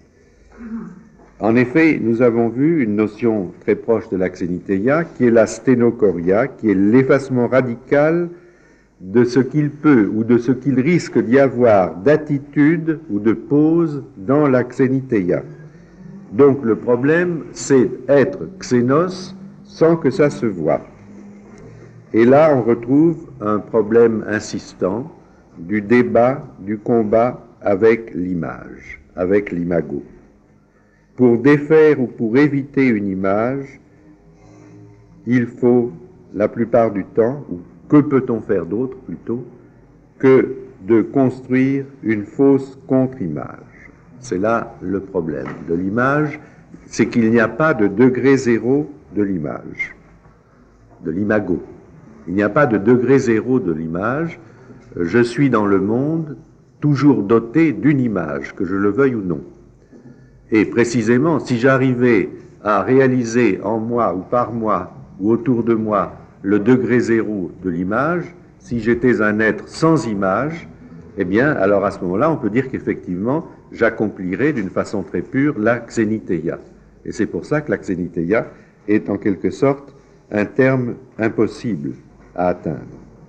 En effet, nous avons vu une notion très proche de la Xenitheia, qui est la sténochoria, qui est l'effacement radical de ce qu'il peut ou de ce qu'il risque d'y avoir d'attitude ou de pose dans la Xenitheia. Donc le problème, c'est être xénos sans que ça se voie. Et là, on retrouve un problème insistant du débat, du combat avec l'image, avec l'imago. Pour défaire ou pour éviter une image, il faut, la plupart du temps, ou que peut-on faire d'autre plutôt, que de construire une fausse contre-image. C'est là le problème de l'image, c'est qu'il n'y a pas de degré zéro de l'image, de l'imago. Il n'y a pas de degré zéro de l'image. Je suis dans le monde toujours doté d'une image, que je le veuille ou non. Et précisément, si j'arrivais à réaliser en moi ou par moi ou autour de moi le degré zéro de l'image, si j'étais un être sans image, eh bien, alors à ce moment-là, on peut dire qu'effectivement, j'accomplirais d'une façon très pure la Xenitheia. Et c'est pour ça que la Xenitheia est en quelque sorte un terme impossible à atteindre.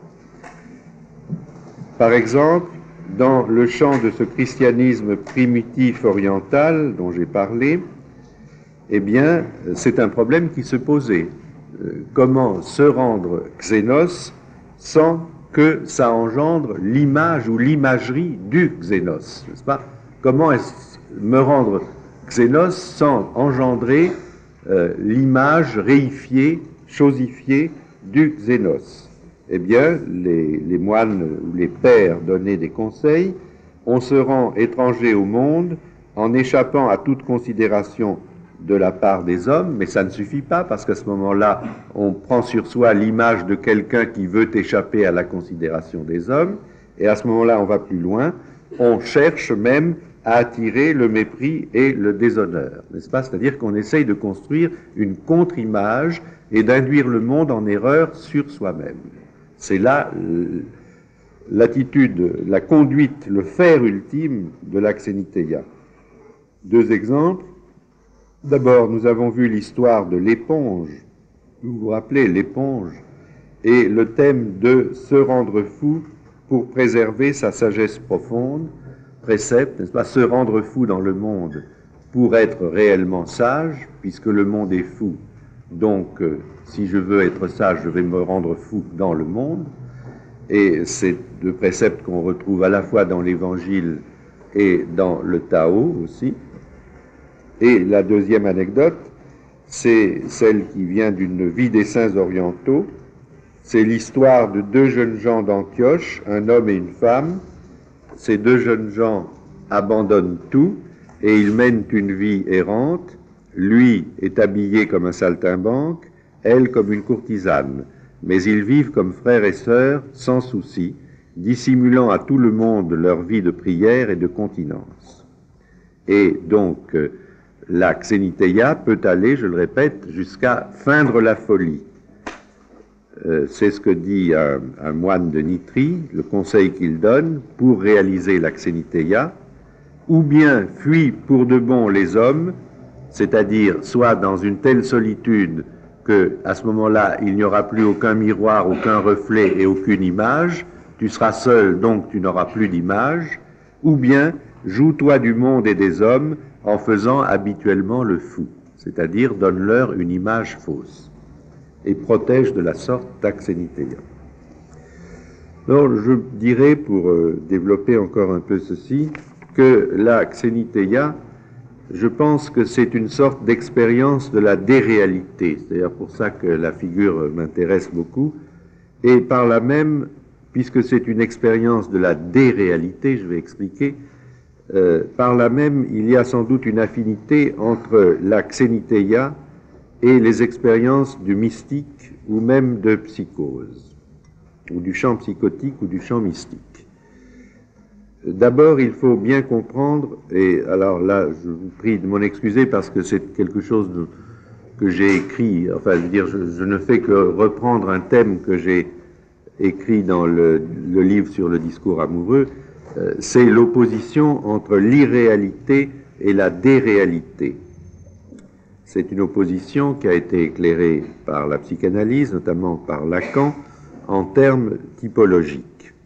Par exemple, dans le champ de ce christianisme primitif oriental dont j'ai parlé, eh bien, c'est un problème qui se posait. Comment se rendre xénos sans que ça engendre l'image ou l'imagerie du xénos, n'est-ce pas? Comment est-ce me rendre xénos sans engendrer euh, l'image réifiée, chosifiée du xénos? Eh bien, les, les moines ou les pères donnaient des conseils. On se rend étranger au monde en échappant à toute considération de la part des hommes, mais ça ne suffit pas, parce qu'à ce moment-là, on prend sur soi l'image de quelqu'un qui veut échapper à la considération des hommes, et à ce moment-là, on va plus loin, on cherche même à attirer le mépris et le déshonneur, n'est-ce pas? C'est-à-dire qu'on essaye de construire une contre-image et d'induire le monde en erreur sur soi-même. C'est là l'attitude, la conduite, le faire ultime de la Xenitheia. Deux exemples. D'abord, nous avons vu l'histoire de l'éponge. Vous vous rappelez, l'éponge, et le thème de se rendre fou pour préserver sa sagesse profonde, précepte, n'est-ce pas, se rendre fou dans le monde pour être réellement sage, puisque le monde est fou. Donc, euh, si je veux être sage, je vais me rendre fou dans le monde. Et c'est deux préceptes qu'on retrouve à la fois dans l'Évangile et dans le Tao aussi. Et la deuxième anecdote, c'est celle qui vient d'une vie des saints orientaux. C'est l'histoire de deux jeunes gens d'Antioche, un homme et une femme. Ces deux jeunes gens abandonnent tout et ils mènent une vie errante. Lui est habillé comme un saltimbanque, elle comme une courtisane. Mais ils vivent comme frères et sœurs, sans souci, dissimulant à tout le monde leur vie de prière et de continence. Et donc, la xénitheia peut aller, je le répète, jusqu'à feindre la folie. Euh, c'est ce que dit un, un moine de Nitrie, le conseil qu'il donne pour réaliser la xénitheia, ou bien fuis pour de bon les hommes, c'est-à-dire soit dans une telle solitude que à ce moment-là il n'y aura plus aucun miroir, aucun reflet et aucune image, tu seras seul donc tu n'auras plus d'image, ou bien joue-toi du monde et des hommes en faisant habituellement le fou, c'est-à-dire donne-leur une image fausse et protège de la sorte ta xénitheia. Alors je dirais, pour euh, développer encore un peu ceci, que la xénitheia, je pense que c'est une sorte d'expérience de la déréalité, c'est d'ailleurs pour ça que la figure m'intéresse beaucoup, et par là même, puisque c'est une expérience de la déréalité, je vais expliquer, euh, par là même il y a sans doute une affinité entre la xénitheia et les expériences du mystique ou même de psychose, ou du champ psychotique ou du champ mystique. D'abord, il faut bien comprendre, et alors là, je vous prie de m'en excuser parce que c'est quelque chose de, que j'ai écrit, enfin, je veux dire, je, je ne fais que reprendre un thème que j'ai écrit dans le, le livre sur le discours amoureux, euh, c'est l'opposition entre l'irréalité et la déréalité. C'est une opposition qui a été éclairée par la psychanalyse, notamment par Lacan, en termes typologiques.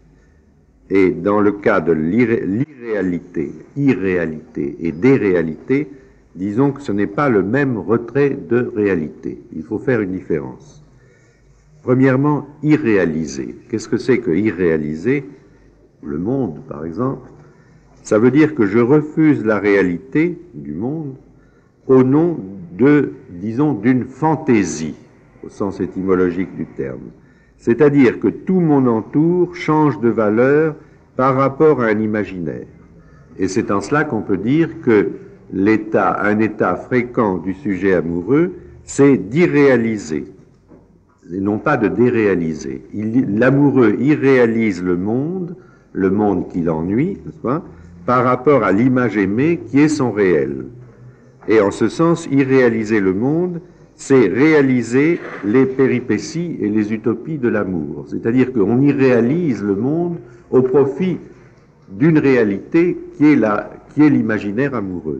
Et dans le cas de l'irréalité, irréalité et déréalité, disons que ce n'est pas le même retrait de réalité. Il faut faire une différence. Premièrement, irréaliser. Qu'est-ce que c'est que irréaliser? Le monde, par exemple. Ça veut dire que je refuse la réalité du monde au nom de, disons, d'une fantaisie, au sens étymologique du terme. C'est-à-dire que tout mon entour change de valeur par rapport à un imaginaire. Et c'est en cela qu'on peut dire que l'état, un état fréquent du sujet amoureux, c'est d'irréaliser, et non pas de déréaliser. L'amoureux irréalise le monde, le monde qui l'ennuie, n'est-ce pas, par rapport à l'image aimée qui est son réel. Et en ce sens, irréaliser le monde, c'est réaliser les péripéties et les utopies de l'amour. C'est-à-dire qu'on irréalise le monde au profit d'une réalité qui est la, qui est l'imaginaire amoureux.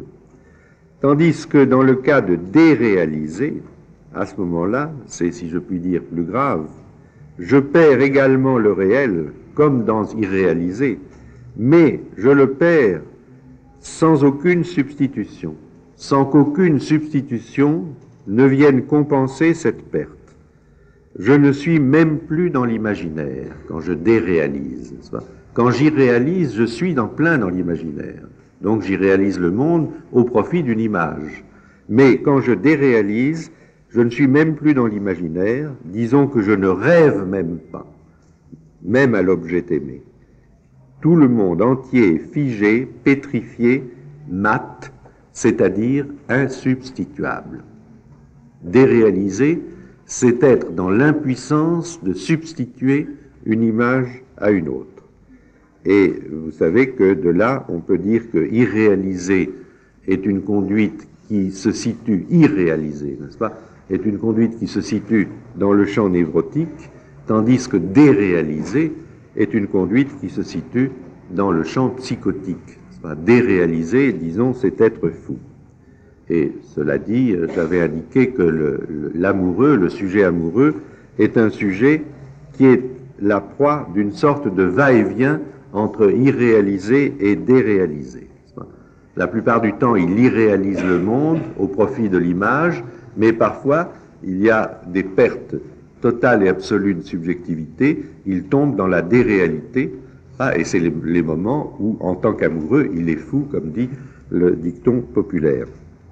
Tandis que dans le cas de déréaliser, à ce moment-là, c'est, si je puis dire, plus grave, je perds également le réel, comme dans irréaliser, mais je le perds sans aucune substitution, sans qu'aucune substitution ne viennent compenser cette perte. Je ne suis même plus dans l'imaginaire quand je déréalise, n'est-ce pas? Quand j'y réalise, je suis en plein dans l'imaginaire. Donc j'y réalise le monde au profit d'une image. Mais quand je déréalise, je ne suis même plus dans l'imaginaire, disons que je ne rêve même pas, même à l'objet aimé. Tout le monde entier est figé, pétrifié, mat, c'est-à-dire insubstituable. Déréaliser, c'est être dans l'impuissance de substituer une image à une autre. Et vous savez que de là, on peut dire que irréaliser est une conduite qui se situe, irréalisée, n'est-ce pas, est une conduite qui se situe dans le champ névrotique, tandis que déréaliser est une conduite qui se situe dans le champ psychotique. N'est-ce pas? Déréaliser, disons, c'est être fou. Et cela dit, j'avais indiqué que le, le, l'amoureux, le sujet amoureux, est un sujet qui est la proie d'une sorte de va-et-vient entre irréalisé et déréalisé. La plupart du temps, il irréalise le monde au profit de l'image, mais parfois, il y a des pertes totales et absolues de subjectivité, il tombe dans la déréalité, ah, et c'est les, les moments où, en tant qu'amoureux, il est fou, comme dit le dicton populaire.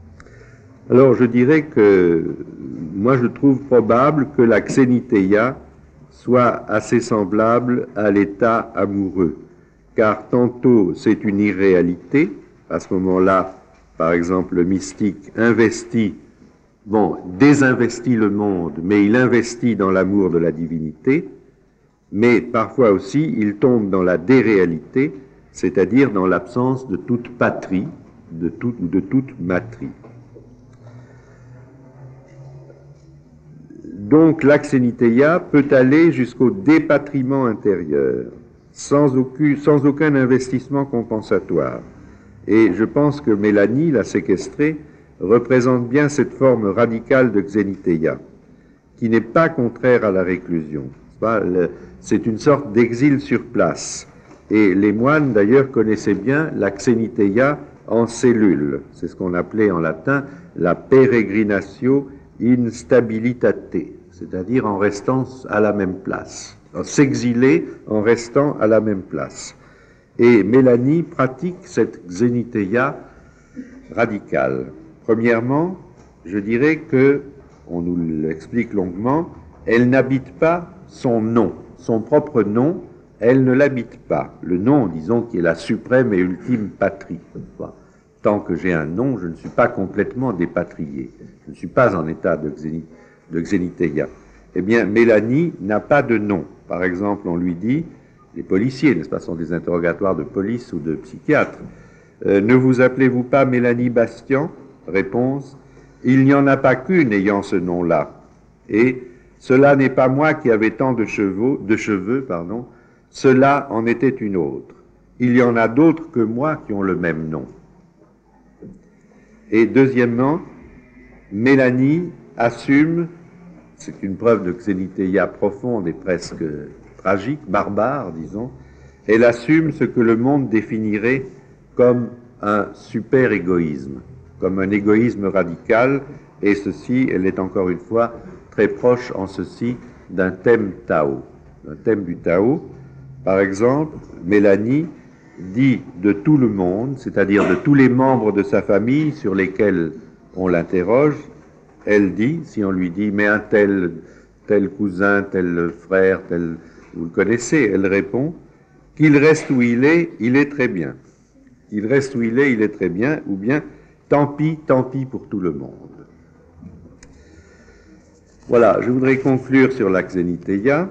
Alors je dirais que moi je trouve probable que la xénitheia soit assez semblable à l'état amoureux, car tantôt c'est une irréalité, à ce moment-là, par exemple, le mystique investit, bon, désinvestit le monde, mais il investit dans l'amour de la divinité, mais parfois aussi il tombe dans la déréalité, c'est-à-dire dans l'absence de toute patrie, de, tout, de toute matrie. Donc la xénitheia peut aller jusqu'au dépatriement intérieur, sans aucun, sans aucun investissement compensatoire. Et je pense que Mélanie, la séquestrée, représente bien cette forme radicale de xénitheia, qui n'est pas contraire à la réclusion. C'est une sorte d'exil sur place. Et les moines, d'ailleurs, connaissaient bien la xénitheia en cellule. C'est ce qu'on appelait en latin la peregrinatio in stabilitate, c'est-à-dire en restant à la même place, s'exiler en restant à la même place. Et Mélanie pratique cette xénitheia radicale. Premièrement, je dirais que, on nous l'explique longuement, elle n'habite pas son nom, son propre nom, elle ne l'habite pas. Le nom, disons, qui est la suprême et ultime patrie. Tant que j'ai un nom, je ne suis pas complètement dépatrié. Je ne suis pas en état de, xéni, de xénitheia. Eh bien, Mélanie n'a pas de nom. Par exemple, on lui dit, les policiers, n'est-ce pas, sont des interrogatoires de police ou de psychiatre. Euh, ne vous appelez-vous pas Mélanie Bastian? Réponse, il n'y en a pas qu'une ayant ce nom-là. Et cela n'est pas moi qui avais tant de cheveux, de cheveux, pardon, cela en était une autre. Il y en a d'autres que moi qui ont le même nom. Et deuxièmement, Mélanie assume, c'est une preuve de xénitheia profonde et presque tragique, barbare, disons, elle assume ce que le monde définirait comme un super-égoïsme, comme un égoïsme radical, et ceci, elle est encore une fois très proche en ceci d'un thème Tao, d'un thème du Tao. Par exemple, Mélanie dit de tout le monde, c'est-à-dire de tous les membres de sa famille sur lesquels on l'interroge, elle dit, si on lui dit, mais un tel, tel cousin, tel frère, tel, vous le connaissez, elle répond, qu'il reste où il est, il est très bien. Qu'il reste où il est, il est très bien, ou bien, tant pis, tant pis pour tout le monde. Voilà, je voudrais conclure sur la xénitheia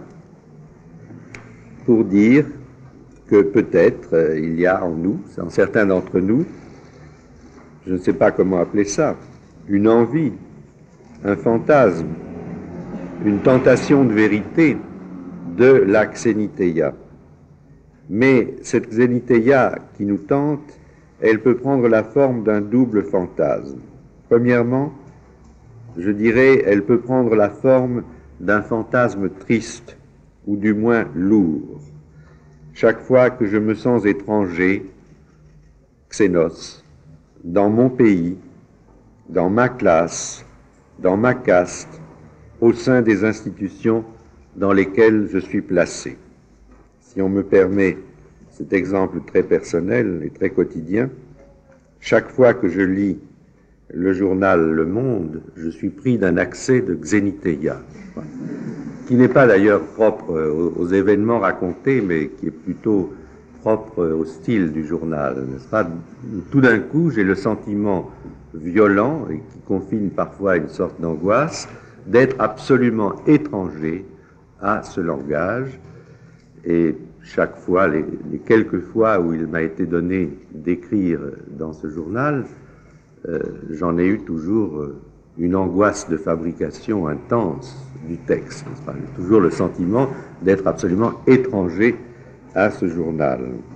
pour dire que peut-être euh, il y a en nous, en certains d'entre nous, je ne sais pas comment appeler ça, une envie, un fantasme, une tentation de vérité de la xénitheia. Mais cette xénitheia qui nous tente, elle peut prendre la forme d'un double fantasme. Premièrement, je dirais, elle peut prendre la forme d'un fantasme triste, ou du moins lourd. Chaque fois que je me sens étranger, xénos, dans mon pays, dans ma classe, dans ma caste, au sein des institutions dans lesquelles je suis placé. Si on me permet cet exemple très personnel et très quotidien, chaque fois que je lis le journal Le Monde, je suis pris d'un accès de xénitheia, qui n'est pas d'ailleurs propre aux, aux événements racontés, mais qui est plutôt propre au style du journal, n'est-ce pas? Tout d'un coup, j'ai le sentiment violent, et qui confine parfois à une sorte d'angoisse, d'être absolument étranger à ce langage. Et chaque fois, les, les quelques fois où il m'a été donné d'écrire dans ce journal, euh, j'en ai eu toujours euh, une angoisse de fabrication intense du texte, n'est-ce pas? J'ai toujours le sentiment d'être absolument étranger à ce journal.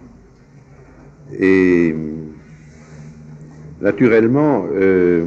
Et naturellement, euh,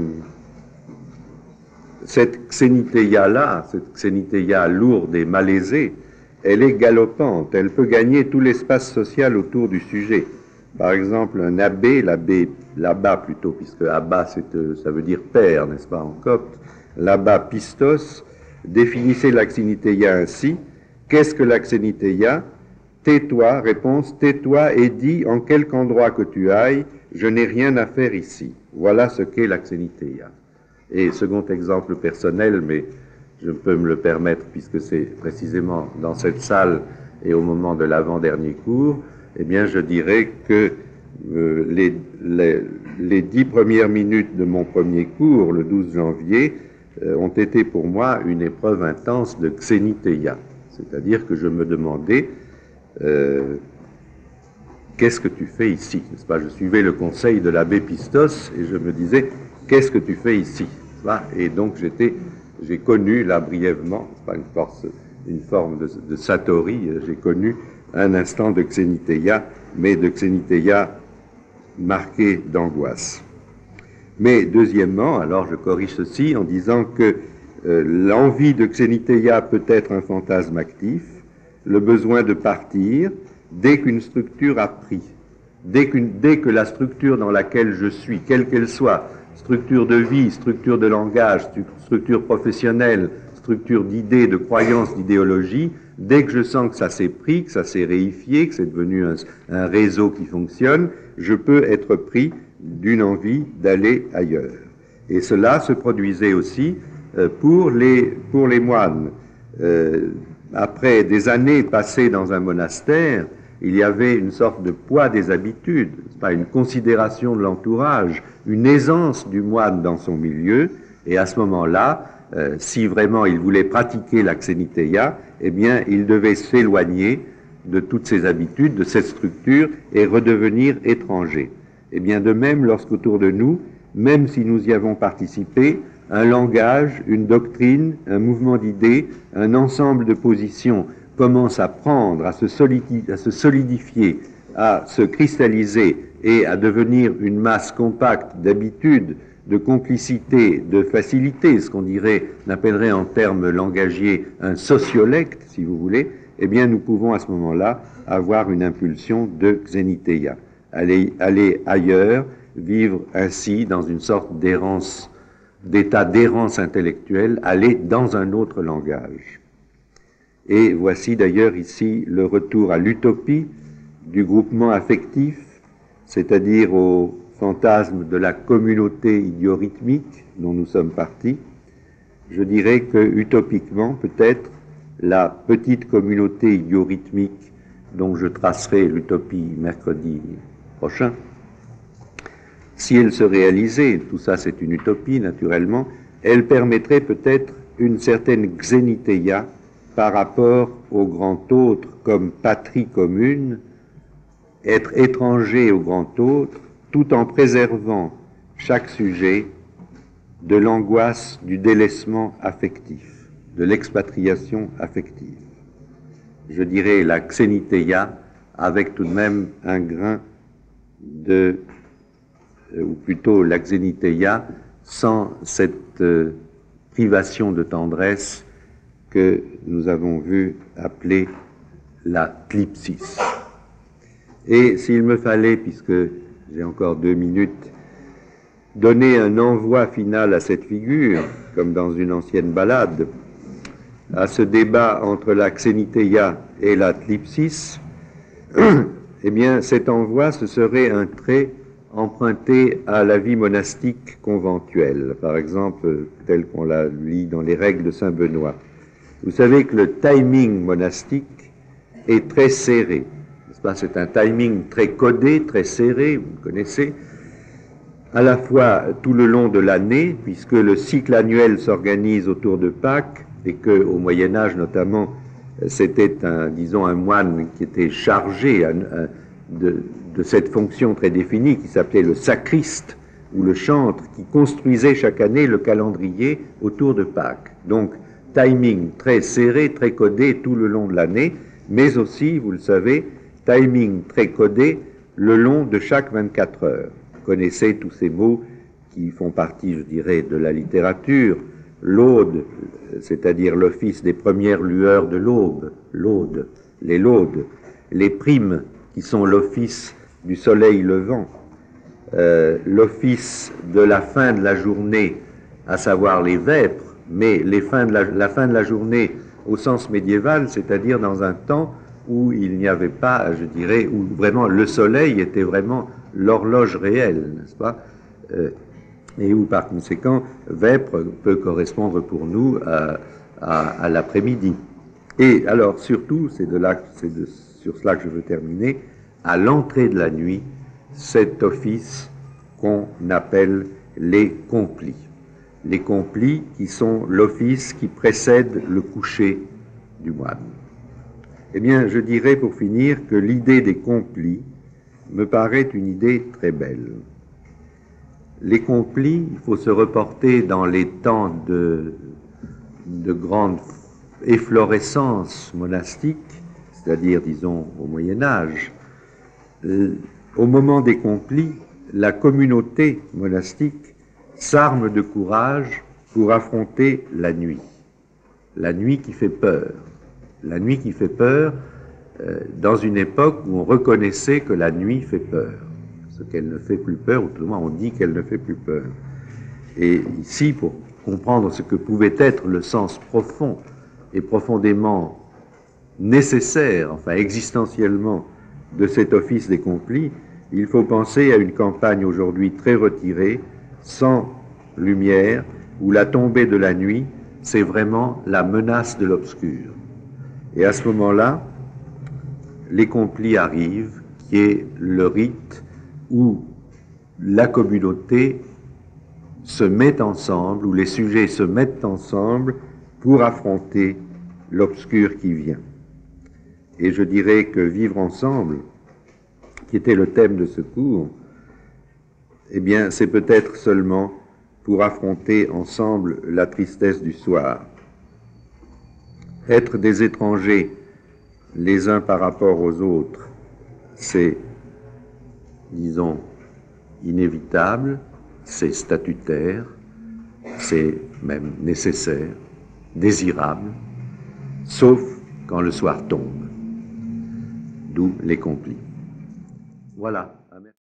cette xénitheia-là, cette xénitheia lourde et malaisée, elle est galopante, elle peut gagner tout l'espace social autour du sujet. Par exemple, un abbé, l'abbé, l'abbat plutôt, puisque abba, ça veut dire père, n'est-ce pas, en copte, l'abbat Pistos définissait la xénitheia ainsi. Qu'est-ce que la xénitheia? Tais-toi, réponse, tais-toi et dis en quelque endroit que tu ailles, je n'ai rien à faire ici. Voilà ce qu'est la xénitheia. Et second exemple personnel, mais je peux me le permettre puisque c'est précisément dans cette salle et au moment de l'avant-dernier cours, eh bien je dirais que euh, les, les, les dix premières minutes de mon premier cours, le douze janvier, euh, ont été pour moi une épreuve intense de xénitheia. C'est-à-dire que je me demandais euh, qu'est-ce que tu fais ici, n'est-ce pas? Je suivais le conseil de l'abbé Pistos et je me disais qu'est-ce que tu fais ici? Et donc j'étais j'ai connu, là brièvement, c'est pas une, force, une forme de, de satori, j'ai connu un instant de xénitéia, mais de xénitéia marqué d'angoisse. Mais deuxièmement, alors je corrige ceci en disant que euh, l'envie de xénitéia peut être un fantasme actif, le besoin de partir dès qu'une structure a pris, dès, qu'une, dès que la structure dans laquelle je suis, quelle qu'elle soit, structure de vie, structure de langage, structure professionnelle, structure d'idées, de croyances, d'idéologie, dès que je sens que ça s'est pris, que ça s'est réifié, que c'est devenu un, un réseau qui fonctionne, je peux être pris d'une envie d'aller ailleurs. Et cela se produisait aussi euh, pour, les, pour les moines. Euh, après des années passées dans un monastère, il y avait une sorte de poids des habitudes, pas une considération de l'entourage, une aisance du moine dans son milieu, et à ce moment-là, euh, si vraiment il voulait pratiquer la xénitéia, eh bien, il devait s'éloigner de toutes ses habitudes, de cette structure, et redevenir étranger. Eh bien, de même, lorsqu'autour de nous, même si nous y avons participé, un langage, une doctrine, un mouvement d'idées, un ensemble de positions commence à prendre, à se, solidi- à se solidifier, à se cristalliser et à devenir une masse compacte d'habitudes, de complicité, de facilité, ce qu'on dirait, on appellerait en termes langagiers un sociolecte, si vous voulez, eh bien nous pouvons à ce moment-là avoir une impulsion de xénitéia. Aller, aller ailleurs, vivre ainsi dans une sorte d'errance, d'état d'errance intellectuelle, aller dans un autre langage. Et voici d'ailleurs ici le retour à l'utopie du groupement affectif, c'est-à-dire au fantasme de la communauté idiorhythmique dont nous sommes partis. Je dirais que utopiquement, peut-être, la petite communauté idiorhythmique dont je tracerai l'utopie mercredi prochain, si elle se réalisait, tout ça c'est une utopie naturellement, elle permettrait peut-être une certaine xénitéia par rapport au grand autre comme patrie commune, être étranger au grand autre, tout en préservant chaque sujet de l'angoisse du délaissement affectif, de l'expatriation affective. Je dirais la xénitéia avec tout de même un grain de, ou plutôt la xénitéia sans cette euh, privation de tendresse que nous avons vu appeler la thlipsis. Et s'il me fallait, puisque j'ai encore deux minutes, donner un envoi final à cette figure, comme dans une ancienne ballade, à ce débat entre la xénitéia et la thlipsis, eh bien cet envoi, ce serait un trait emprunté à la vie monastique conventuelle, par exemple, tel qu'on la lit dans les règles de Saint Benoît. Vous savez que le timing monastique est très serré. C'est un timing très codé, très serré, vous le connaissez, à la fois tout le long de l'année, puisque le cycle annuel s'organise autour de Pâques, et qu'au Moyen-Âge notamment, c'était un, disons, un moine qui était chargé un, un, de, de cette fonction très définie, qui s'appelait le sacriste, ou le chantre, qui construisait chaque année le calendrier autour de Pâques. Donc, timing très serré, très codé tout le long de l'année, mais aussi, vous le savez, timing très codé le long de chaque vingt-quatre heures. Vous connaissez tous ces mots qui font partie, je dirais, de la littérature. L'aude, c'est-à-dire l'office des premières lueurs de l'aube, l'aude, les laudes. Les primes, qui sont l'office du soleil levant. Euh, l'office de la fin de la journée, à savoir les vêpres, mais les fins de la, la fin de la journée au sens médiéval, c'est-à-dire dans un temps où il n'y avait pas, je dirais, où vraiment le soleil était vraiment l'horloge réelle, n'est-ce pas, euh, et où par conséquent, vêpres peut correspondre pour nous à, à, à l'après-midi. Et alors, surtout, c'est de là, c'est de, sur cela que je veux terminer, à l'entrée de la nuit, cet office qu'on appelle les complis. Les complis qui sont l'office qui précède le coucher du moine. Eh bien, je dirais pour finir que l'idée des complis me paraît une idée très belle. Les complis, il faut se reporter dans les temps de, de grande efflorescence monastique, c'est-à-dire, disons, au Moyen-Âge, euh, au moment des complis, la communauté monastique s'arme de courage pour affronter la nuit. La nuit qui fait peur. La nuit qui fait peur euh, dans une époque où on reconnaissait que la nuit fait peur. Ce qu'elle ne fait plus peur, ou tout le moins on dit qu'elle ne fait plus peur. Et ici, pour comprendre ce que pouvait être le sens profond et profondément nécessaire, enfin existentiellement, de cet office des complis, il faut penser à une campagne aujourd'hui très retirée, sans lumière, où la tombée de la nuit, c'est vraiment la menace de l'obscur. Et à ce moment-là, les complis arrivent, qui est le rite où la communauté se met ensemble, où les sujets se mettent ensemble pour affronter l'obscur qui vient. Et je dirais que vivre ensemble, qui était le thème de ce cours, eh bien, c'est peut-être seulement pour affronter ensemble la tristesse du soir. Être des étrangers les uns par rapport aux autres, c'est, disons, inévitable, c'est statutaire, c'est même nécessaire, désirable, sauf quand le soir tombe. D'où les complis. Voilà.